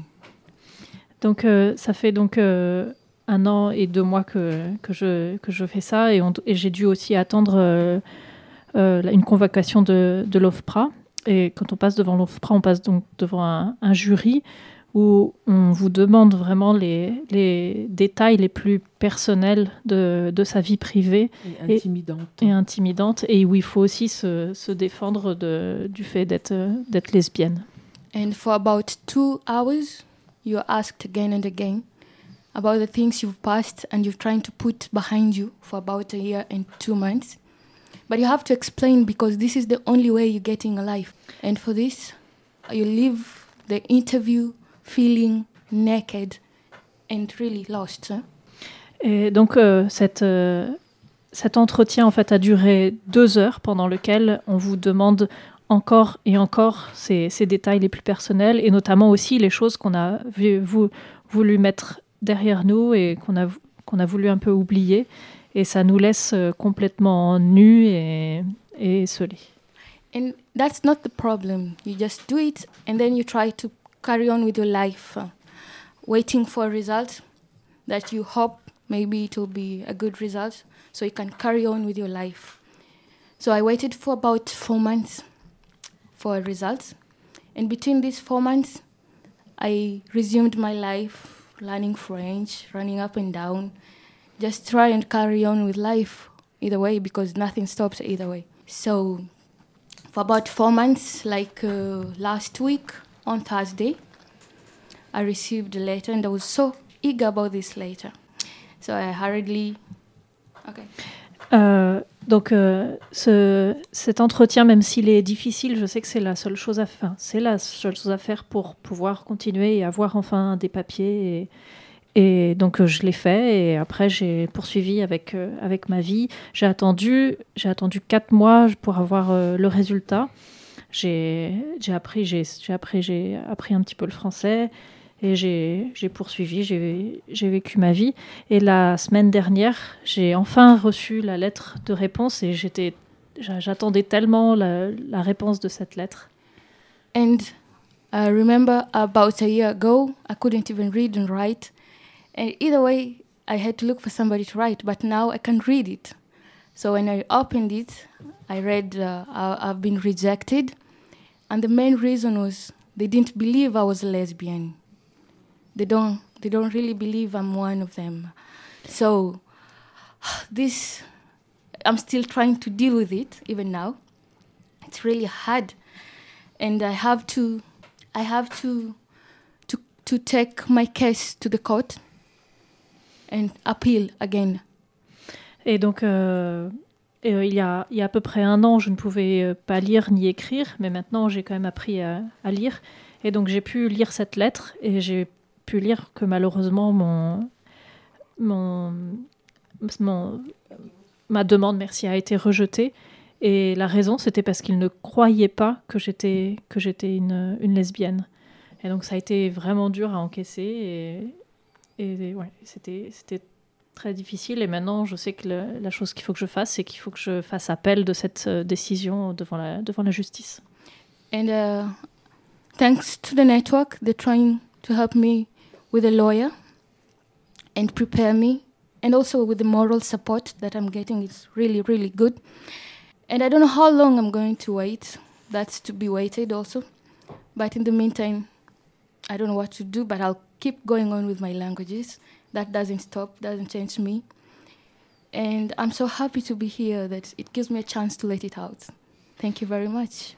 Donc euh, ça fait donc... Euh un an et deux mois que, que, je, que je fais ça et, on, et j'ai dû aussi attendre euh, euh, une convocation de, de l'OFPRA. Et quand on passe devant l'OFPRA, on passe donc devant un, un jury où on vous demande vraiment les, les détails les plus personnels de, de sa vie privée. Et intimidante. Et, et intimidante, et où il faut aussi se, se défendre de, du fait d'être, d'être lesbienne. And for about two hours, you're asked again and again about the things you've passed and you're trying to put behind you for about a year and two months. But you have to explain because this is the only way you're getting a life. And for this, you leave the interview feeling naked and really lost. Hein? Et donc, euh, cette, euh, cet entretien en fait, a duré deux heures pendant lequel on vous demande encore et encore ces, ces détails les plus personnels et notamment aussi les choses qu'on a vu, vous, voulu mettre derrière nous et qu'on a, qu'on a voulu un peu oublier. Et ça nous laisse complètement nus et, et esselés. And that's not the problem. You just do it and then you try to carry on with your life, uh, waiting for a result that you hope maybe it will be a good result so you can carry on with your life. So I waited for about four months for a result. And between these four months, I resumed my life, learning French, running up and down, just try and carry on with life either way because nothing stops either way. So for about four months, like uh, last week on Thursday, I received a letter and I was so eager about this letter. So I hurriedly... Okay. Euh, donc euh, ce, cet entretien, même s'il est difficile, je sais que c'est la seule chose à faire. C'est la seule chose à faire pour pouvoir continuer et avoir enfin des papiers. Et, et donc euh, je l'ai fait et après j'ai poursuivi avec euh, avec ma vie. J'ai attendu, j'ai attendu quatre mois pour avoir euh, le résultat. J'ai j'ai appris, j'ai j'ai appris, j'ai appris un petit peu le français. Et j'ai, j'ai poursuivi, j'ai, j'ai vécu ma vie. Et la semaine dernière, j'ai enfin reçu la lettre de réponse et j'étais, j'attendais tellement la, la réponse de cette lettre. And I remember about a year ago, I couldn't even read and write. And either way, I had to look for somebody to write, but now I can read it. So when I opened it, I read uh, I've been rejected. And the main reason was they didn't believe I was a lesbian. They don't, they don't really believe I'm one of them. So this, I'm still trying to deal with it, even now. It's really hard. And I have to, I have to, to, to take my case to the court and appeal again. Et donc, euh, et, euh, il, y a, il y a à peu près un an, je ne pouvais euh, pas lire ni écrire, mais maintenant, j'ai quand même appris à, à lire. Et donc, j'ai pu lire cette lettre et j'ai pu lire que malheureusement mon, mon, mon, ma demande merci a été rejetée et la raison c'était parce qu'ils ne croyaient pas que j'étais, que j'étais une, une lesbienne et donc ça a été vraiment dur à encaisser et, et ouais, c'était, c'était très difficile et maintenant je sais que le, la chose qu'il faut que je fasse c'est qu'il faut que je fasse appel de cette décision devant la, devant la justice. And uh, thanks to the network, they're trying to help me with a lawyer and prepare me, and also with the moral support that I'm getting. It's really, really good. And I don't know how long I'm going to wait. That's to be waited also. But in the meantime, I don't know what to do, but I'll keep going on with my languages. That doesn't stop, doesn't change me. And I'm so happy to be here that it gives me a chance to let it out. Thank you very much.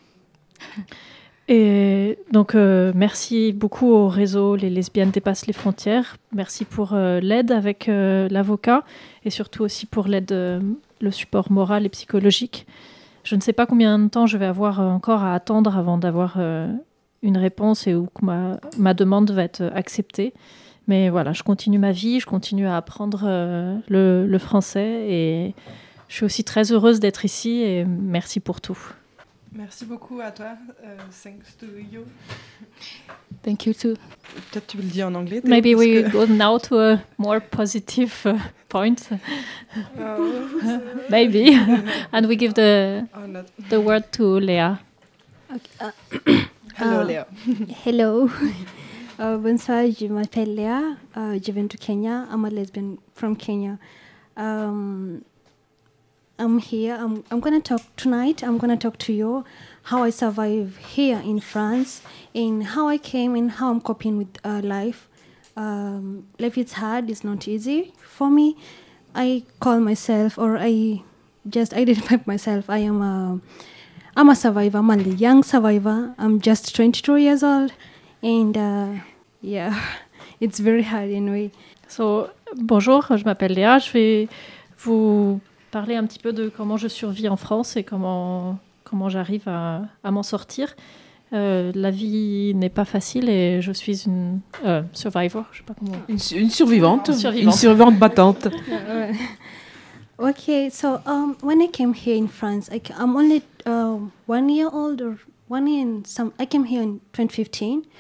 Et donc, euh, merci beaucoup au réseau Les Lesbiennes Dépassent les Frontières. Merci pour euh, l'aide avec euh, l'avocat et surtout aussi pour l'aide, euh, le support moral et psychologique. Je ne sais pas combien de temps je vais avoir encore à attendre avant d'avoir euh, une réponse et où ma, ma demande va être acceptée. Mais voilà, je continue ma vie, je continue à apprendre euh, le, le français et je suis aussi très heureuse d'être ici et merci pour tout. Merci beaucoup à toi. Uh, thanks to you. Thank you too. Peut-être tu le dis en anglais. Maybe we que... go now to a more positive uh, point. Oh, Maybe. And we give the oh, not... the word to Léa. Okay. Uh, hello, uh, Léa. Hello. Uh, bonsoir, je m'appelle Léa. Uh, je viens de Kenya. I'm a lesbian from Kenya. Um, I'm here. I'm, I'm going to talk tonight. I'm going to talk to you how I survive here in France and how I came and how I'm coping with uh, life. Um, life is hard. It's not easy for me. I call myself, or I just identify myself. I am a, I'm a survivor. I'm a young survivor. I'm just twenty-two years old, and uh, yeah, it's very hard anyway. So, bonjour, je m'appelle Léa. Je vais vous parler un petit peu de comment je survis en France et comment, comment j'arrive à, à m'en sortir. Euh, la vie n'est pas facile et je suis une euh, survivor, je sais pas comment. Une, une survivante, une survivante, une survivante battante. Okay, so um, when I came here in France, I, I'm only uh, one year old or one year and some. I came here in twenty fifteen.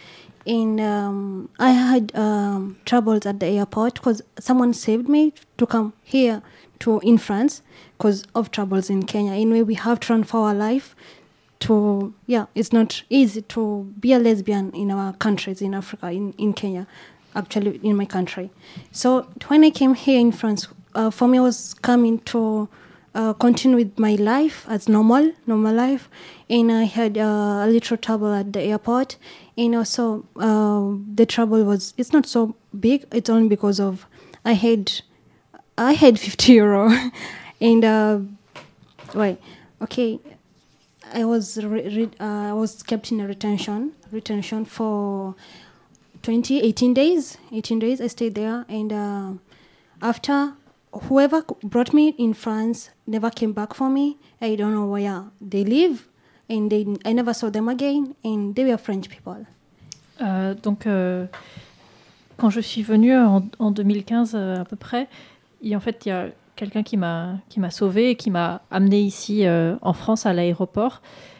And um, I had um, troubles at the airport because someone saved me to come here to in France because of troubles in Kenya. Anyway, we have to transfer our life to, yeah, it's not easy to be a lesbian in our countries, in Africa, in, in Kenya, actually in my country. So when I came here in France, uh, for me, I was coming to uh, continue with my life as normal, normal life. And I had uh, a little trouble at the airport. And also uh, the trouble was, it's not so big. It's only because of, I had, I had fifty euro. and, uh, wait, okay. I was re- re- uh, I was kept in a retention retention for twenty, eighteen days. eighteen days I stayed there, and uh, after whoever brought me in France never came back for me. I don't know where they live, and they, I never saw them again, and they were French people. Euh, donc, euh, quand je suis venue en, en deux mille quinze euh, à peu près, et en fait, il y a quelqu'un qui m'a qui m'a sauvée et qui m'a amenée ici euh, en France à l'aéroport.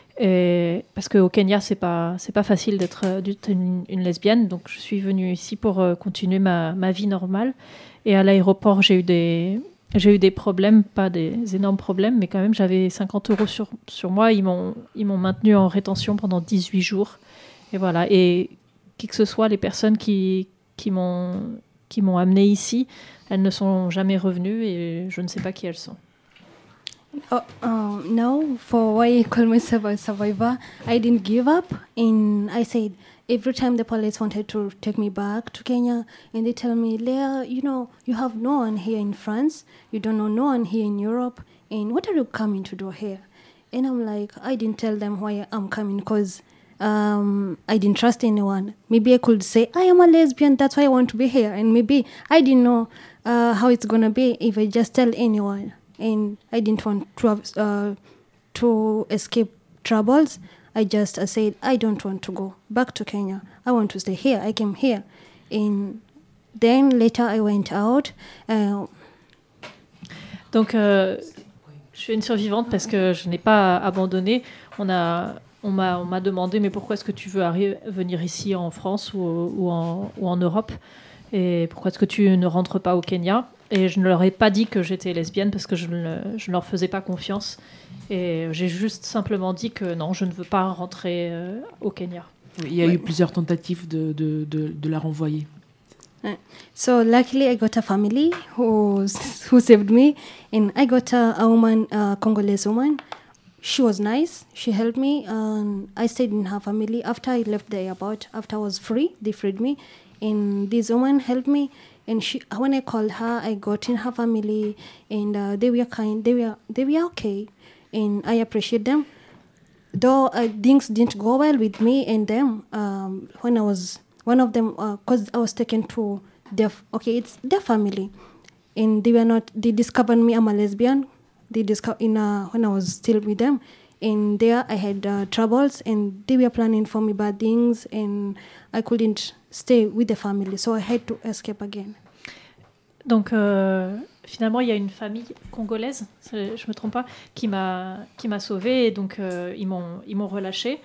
Et, parce qu'au Kenya, c'est pas c'est pas facile d'être, d'être une, une lesbienne. Donc, je suis venue ici pour euh, continuer ma, ma vie normale. Et à l'aéroport, j'ai eu des j'ai eu des problèmes, pas des énormes problèmes, mais quand même, j'avais cinquante euros sur sur moi. Ils m'ont ils m'ont maintenue en rétention pendant dix-huit jours. Et voilà. Et qui que ce soit, les personnes qui qui m'ont qui m'ont amenée ici, elles ne sont jamais revenues et je ne sais pas qui elles sont. Oh, uh, no, for why I call myself a survivor, I didn't give up. And I said, every time the police wanted to take me back to Kenya, and they tell me, Leah, you know, you have no one here in France, you don't know no one here in Europe, and what are you coming to do here? And I'm like, I didn't tell them why I'm coming because um, I didn't trust anyone. Maybe I could say, I am a lesbian, that's why I want to be here. And maybe I didn't know uh, how it's going to be if I just tell anyone. And I didn't want to have, uh, to escape troubles. I just I said, I don't want to go back to Kenya. I want to stay here. I came here. And then later I went out. Uh, Donc, euh, je suis une survivante parce que je n'ai pas abandonné. On a... On m'a, on m'a demandé, mais pourquoi est-ce que tu veux arri- venir ici en France ou, ou, en, ou en Europe? Et pourquoi est-ce que tu ne rentres pas au Kenya? Et je ne leur ai pas dit que j'étais lesbienne parce que je ne, je ne leur faisais pas confiance. Et j'ai juste simplement dit que non, je ne veux pas rentrer euh, au Kenya. Il y a ouais. eu plusieurs tentatives de, de, de, de la renvoyer. So luckily I got a family who, who saved me. And I got a, a woman, a Congolese woman. She was nice. She helped me. And I stayed in her family. After I left the airport, after I was free, they freed me. And this woman helped me. And she, when I called her, I got in her family, and uh, they were kind. They were they were okay, and I appreciate them. Though uh, things didn't go well with me and them, um, when I was one of them, because uh, I was taken to their okay, it's their family, and they were not. They discovered me I'm a lesbian. They discovered in uh, when I was still with them, and there I had uh, troubles, and they were planning for me bad things, and I couldn't stay with the family, so I had to escape again. Donc euh, finalement, il y a une famille congolaise, je me trompe pas, qui m'a qui m'a sauvée, et donc euh, ils m'ont ils m'ont relâchée.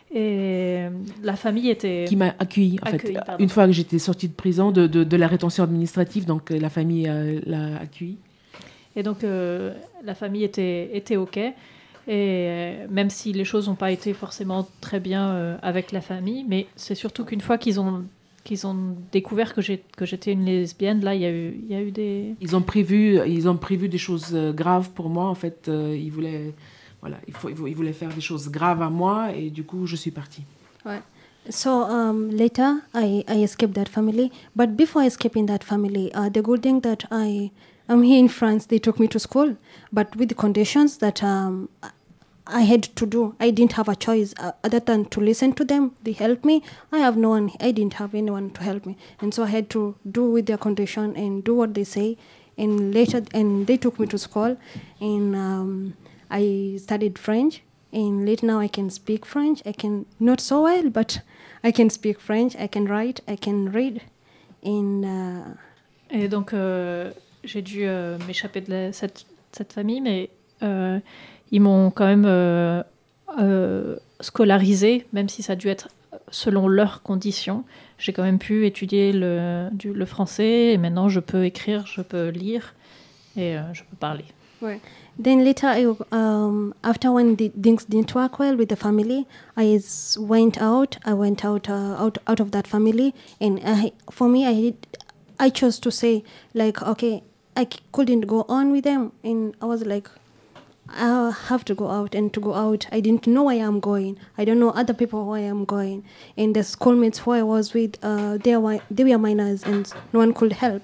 Et la famille était qui m'a accueillie en accueillie, fait. pardon. Une fois que j'étais sortie de prison de de, de la rétention administrative, donc la famille euh, l'a accueillie. Et donc euh, la famille était était ok. Et euh, même si les choses n'ont pas été forcément très bien euh, avec la famille, mais c'est surtout qu'une fois qu'ils ont qu'ils ont découvert que j'ai que j'étais une lesbienne, là il y a eu il y a eu des ils ont prévu ils ont prévu des choses graves pour moi en fait. Euh, ils voulaient voilà il faut ils voulaient faire des choses graves à moi, et du coup je suis partie. Ouais. So um, later I I escaped that family, but before escaping that family, uh, the good thing that I I'm here in France, they took me to school, but with the conditions that um, I had to do. I didn't have a choice uh, other than to listen to them. They helped me. I have no one. I didn't have anyone to help me, and so I had to do with their condition and do what they say. And later, and they took me to school, and um, I studied French. And later now I can speak French. I can not so well, but I can speak French. I can write. I can read. And uh, et donc euh, j'ai dû euh, m'échapper de la, cette cette famille, mais euh, ils m'ont quand même euh, euh, scolarisée, même si ça a dû être selon leurs conditions. J'ai quand même pu étudier le, du, le français et maintenant je peux écrire, je peux lire et euh, je peux parler. Right. Then later, I, um, after when the things didn't work well with the family, I s- went out. I went out, uh, out, out of that family, and I, for me, I, I chose to say like, okay, I c- couldn't go on with them, and I was like, I have to go out, and to go out, I didn't know where I'm going. I don't know other people where I'm going, and the schoolmates who I was with, uh, they were they were minors, and no one could help.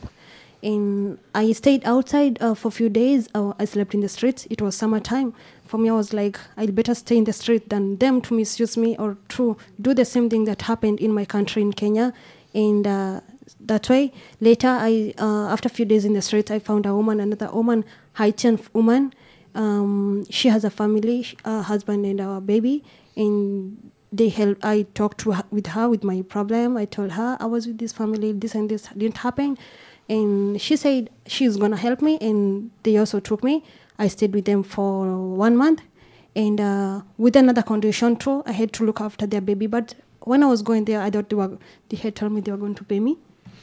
And I stayed outside uh, for a few days. Uh, I slept in the streets. It was summertime. For me, I was like, I'd better stay in the street than them to misuse me or to do the same thing that happened in my country in Kenya. And uh, that way, later, I uh, after a few days in the street, I found a woman, another woman, Haitian woman. Um, she has a family, a husband and a baby. And they help. I talked to her, with her with my problem. I told her I was with this family, this and this didn't happen. And she said she's going to help me, and they also took me. I stayed with them for one month, and uh, with another condition too, I had to look after their baby. But when I was going there, I thought they, were, they had told me they were going to pay me.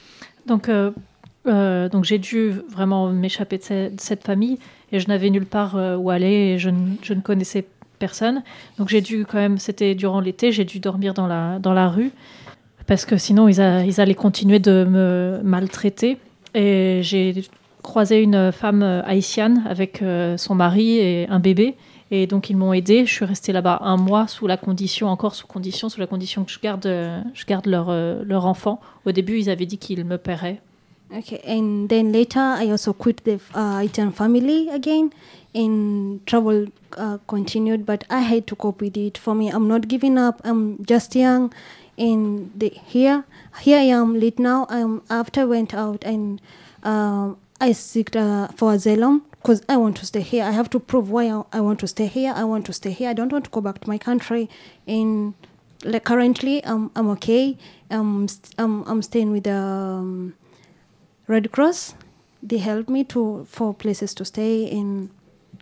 Donc, euh, euh, donc j'ai dû vraiment m'échapper de, ce- de cette famille, et je n'avais nulle part euh, où aller, et je, ne- je ne connaissais personne. Donc j'ai dû quand même, c'était durant l'été, j'ai dû dormir dans la, dans la rue, parce que sinon ils, a- ils allaient continuer de me maltraiter. Et j'ai croisé une femme euh, haïtienne avec euh, son mari et un bébé. Et donc, ils m'ont aidée. Je suis restée là-bas un mois sous la condition, encore sous condition, sous la condition que je garde, euh, je garde leur, euh, leur enfant. Au début, ils avaient dit qu'ils me paieraient. Okay, and then later I also quit the uh, Haitian family again, and trouble uh, continued. But I had to cope with it. For me, I'm not giving up. I'm just young, and the, here, here I am late now. Um, after I went out and um, I seeked uh, for asylum because I want to stay here. I have to prove why I, I want to stay here. I want to stay here. I don't want to go back to my country. And like currently, um, I'm okay. Um, st- I'm I'm staying with the um, Red Cross. They help me to for places to stay, and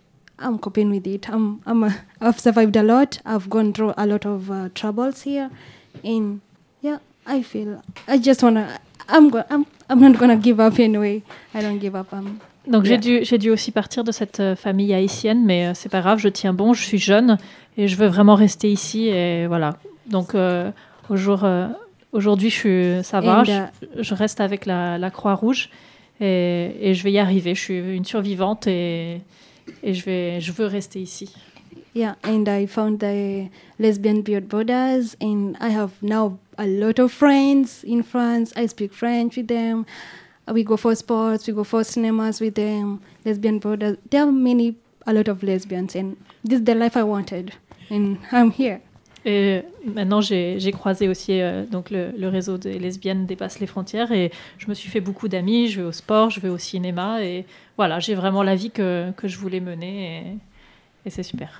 I'm coping with it. I'm I'm a, I've survived a lot. I've gone through a lot of uh, troubles here, and yeah, I feel I just wanna. I'm go- I'm I'm not gonna give up anyway. I don't give up. Um, Donc yeah. j'ai dû, j'ai dû aussi partir de cette euh, famille haïtienne, mais euh, c'est pas grave, je tiens bon, je suis jeune et je veux vraiment rester ici. Et voilà. Donc euh, au jour, euh, aujourd'hui, je suis, ça va, And, je, uh, je reste avec la, la Croix-Rouge et, et je vais y arriver. Je suis une survivante et, et je, vais, je veux rester ici. Yeah, and I found the Lesbian Beyond Borders, and I have now a lot of friends in France. I speak French with them. We go for sports, we go for cinemas with them. Lesbian Borders. There are many, a lot of lesbians, and this is the life I wanted, and I'm here. Et maintenant, j'ai, j'ai croisé aussi euh, donc le, le réseau des lesbiennes dépasse les frontières et je me suis fait beaucoup d'amis. Je vais au sport, je vais au cinéma et voilà, j'ai vraiment la vie que, que je voulais mener et, et c'est super.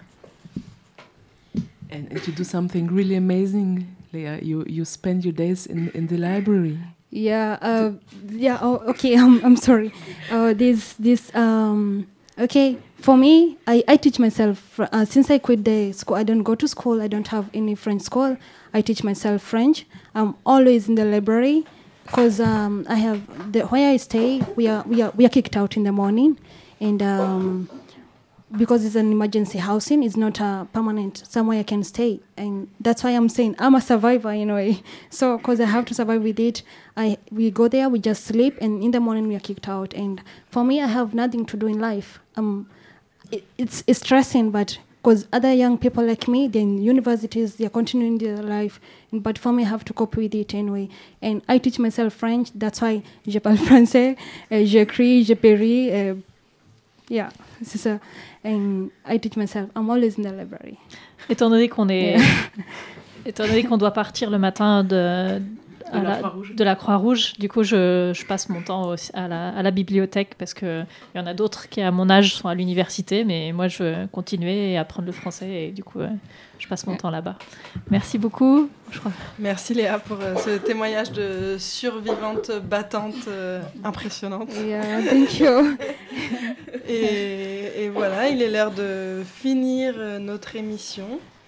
And, and you do something really amazing, Leah. You you spend your days in in the library. Yeah, uh, yeah. Oh, okay. I'm I'm sorry. Uh, this this um. Okay, for me, I, I teach myself uh, since I quit the school. I don't go to school. I don't have any French school. I teach myself French. I'm always in the library because um, I have the where I stay. We are we are we are kicked out in the morning, and um, because it's an emergency housing, it's not a permanent somewhere I can stay, and that's why I'm saying I'm a survivor in a way. So because I have to survive with it, I we go there, we just sleep, and in the morning we are kicked out. And for me, I have nothing to do in life. Um, it, it's it's stressing, but because other young people like me, they're in universities, they're continuing their life. But for me, I have to cope with it anyway. And I teach myself French. That's why je parle français, uh, j'écris, je péris. Uh, yeah, c'est ça. And I teach myself. I'm always in the library. Étant donné qu'on est, Yeah. étant donné qu'on doit partir le matin de à De la la, Croix-Rouge. de la Croix-Rouge, du coup, je, je passe mon temps aussi à la, à la bibliothèque parce que il y en a d'autres qui, à mon âge, sont à l'université, mais moi, je veux continuer et apprendre le français et du coup, euh, je passe mon temps là-bas. Merci beaucoup. Je crois. Merci Léa pour euh, ce témoignage de survivante battante euh, impressionnante. Yeah, thank you. et, et voilà, il est l'heure de finir euh, notre émission.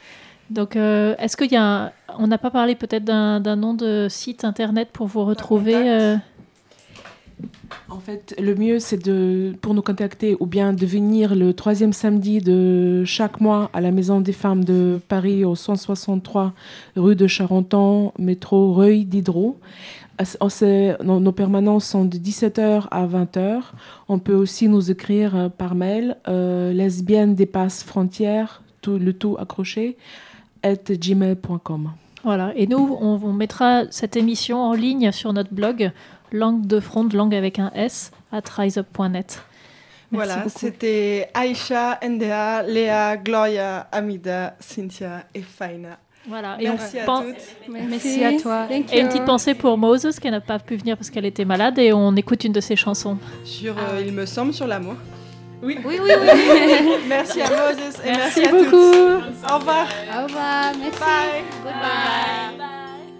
Donc, euh, est-ce qu'il y a un... On n'a pas parlé peut-être d'un, d'un nom de site internet pour vous retrouver euh... En fait, le mieux, c'est de, pour nous contacter ou bien de venir le troisième samedi de chaque mois à la Maison des Femmes de Paris au cent soixante-trois rue de Charenton, métro Reuil Diderot. Nos, nos permanences sont de dix-sept heures à vingt heures. On peut aussi nous écrire par mail euh, lesbienne dépasse frontières, tout, le tout accroché, at gmail point com. Voilà, et nous, on, on mettra cette émission en ligne sur notre blog Langue de Fronde, langue avec un S, at riseup point net. Merci voilà, beaucoup. C'était Aïcha, N D A, Léa, Gloria, Amida, Cynthia et Faina. Voilà, et merci on à pen... toutes. Merci, merci à toi. Et une petite pensée pour Moses, qui n'a pas pu venir parce qu'elle était malade, et on écoute une de ses chansons. Sur, ah, euh, il me semble, sur l'amour. Oui, oui, oui. oui. Merci à Moses et merci, merci à beaucoup. Tous. Au revoir. Au revoir, merci. Bye. Goodbye. Bye.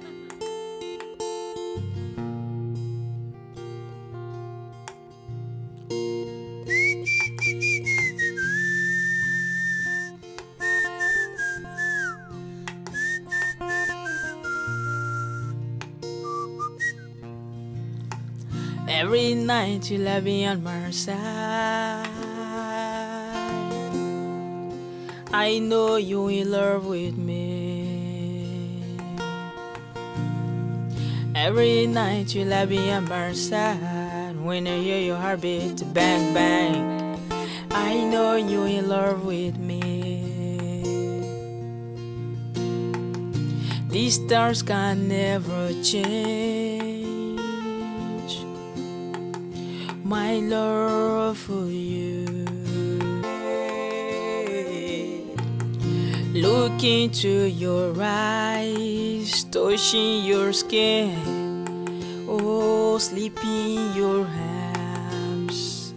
Every night you let me on my side. I know you in love with me. Every night you let me on my side. When I hear your heartbeat bang bang, I know you in love with me. These stars can never change my love for you. Look into your eyes, touching your skin, oh, sleep in your arms.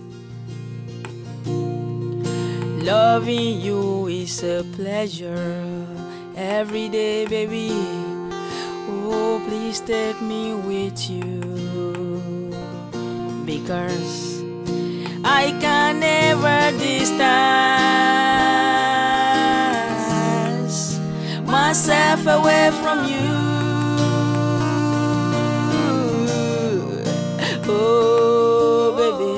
Loving you is a pleasure every day, baby. Oh, please take me with you, because I can never distance myself away from you. Oh,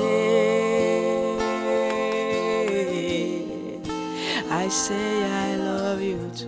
baby, I say I love you too.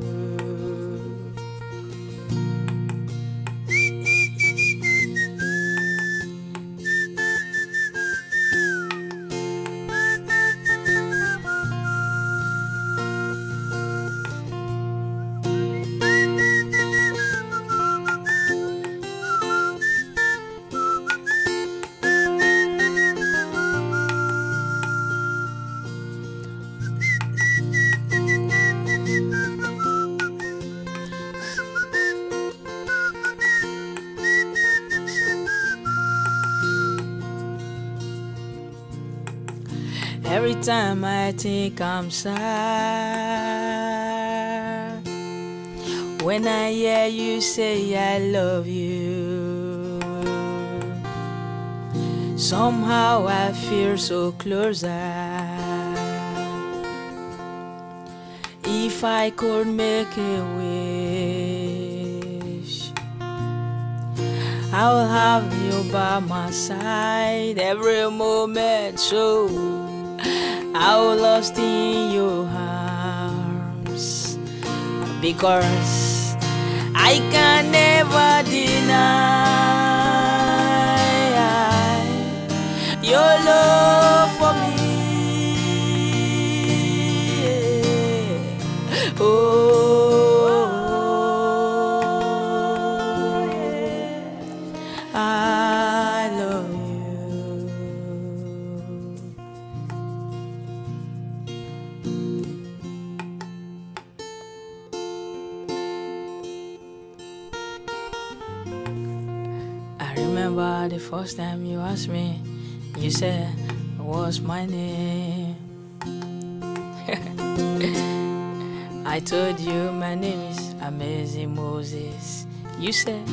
Every time I think I'm sad, when I hear you say I love you, somehow I feel so closer. If I could make a wish, I will have you by my side every moment, so I was lost in your arms, because I can never deny your love for me. Oh, I love you. Remember the first time you asked me, you said, what's my name? I told you my name is Amazing Moses. You said,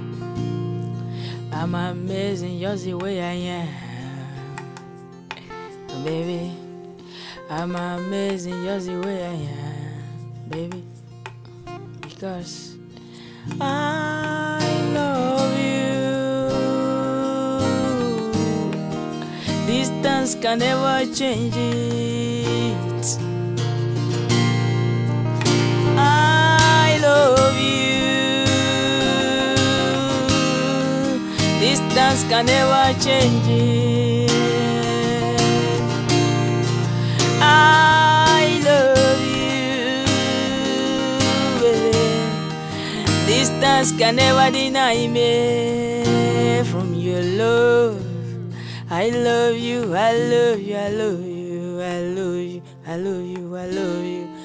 I'm amazing just the way I am. Baby, I'm amazing just the way I am. Baby, because I love you. Distance can never change it. I love you. Distance can never change it. I love you, baby. Distance can never deny me from your love. I love you, I love you, I love you, I love you, I love you, I love you.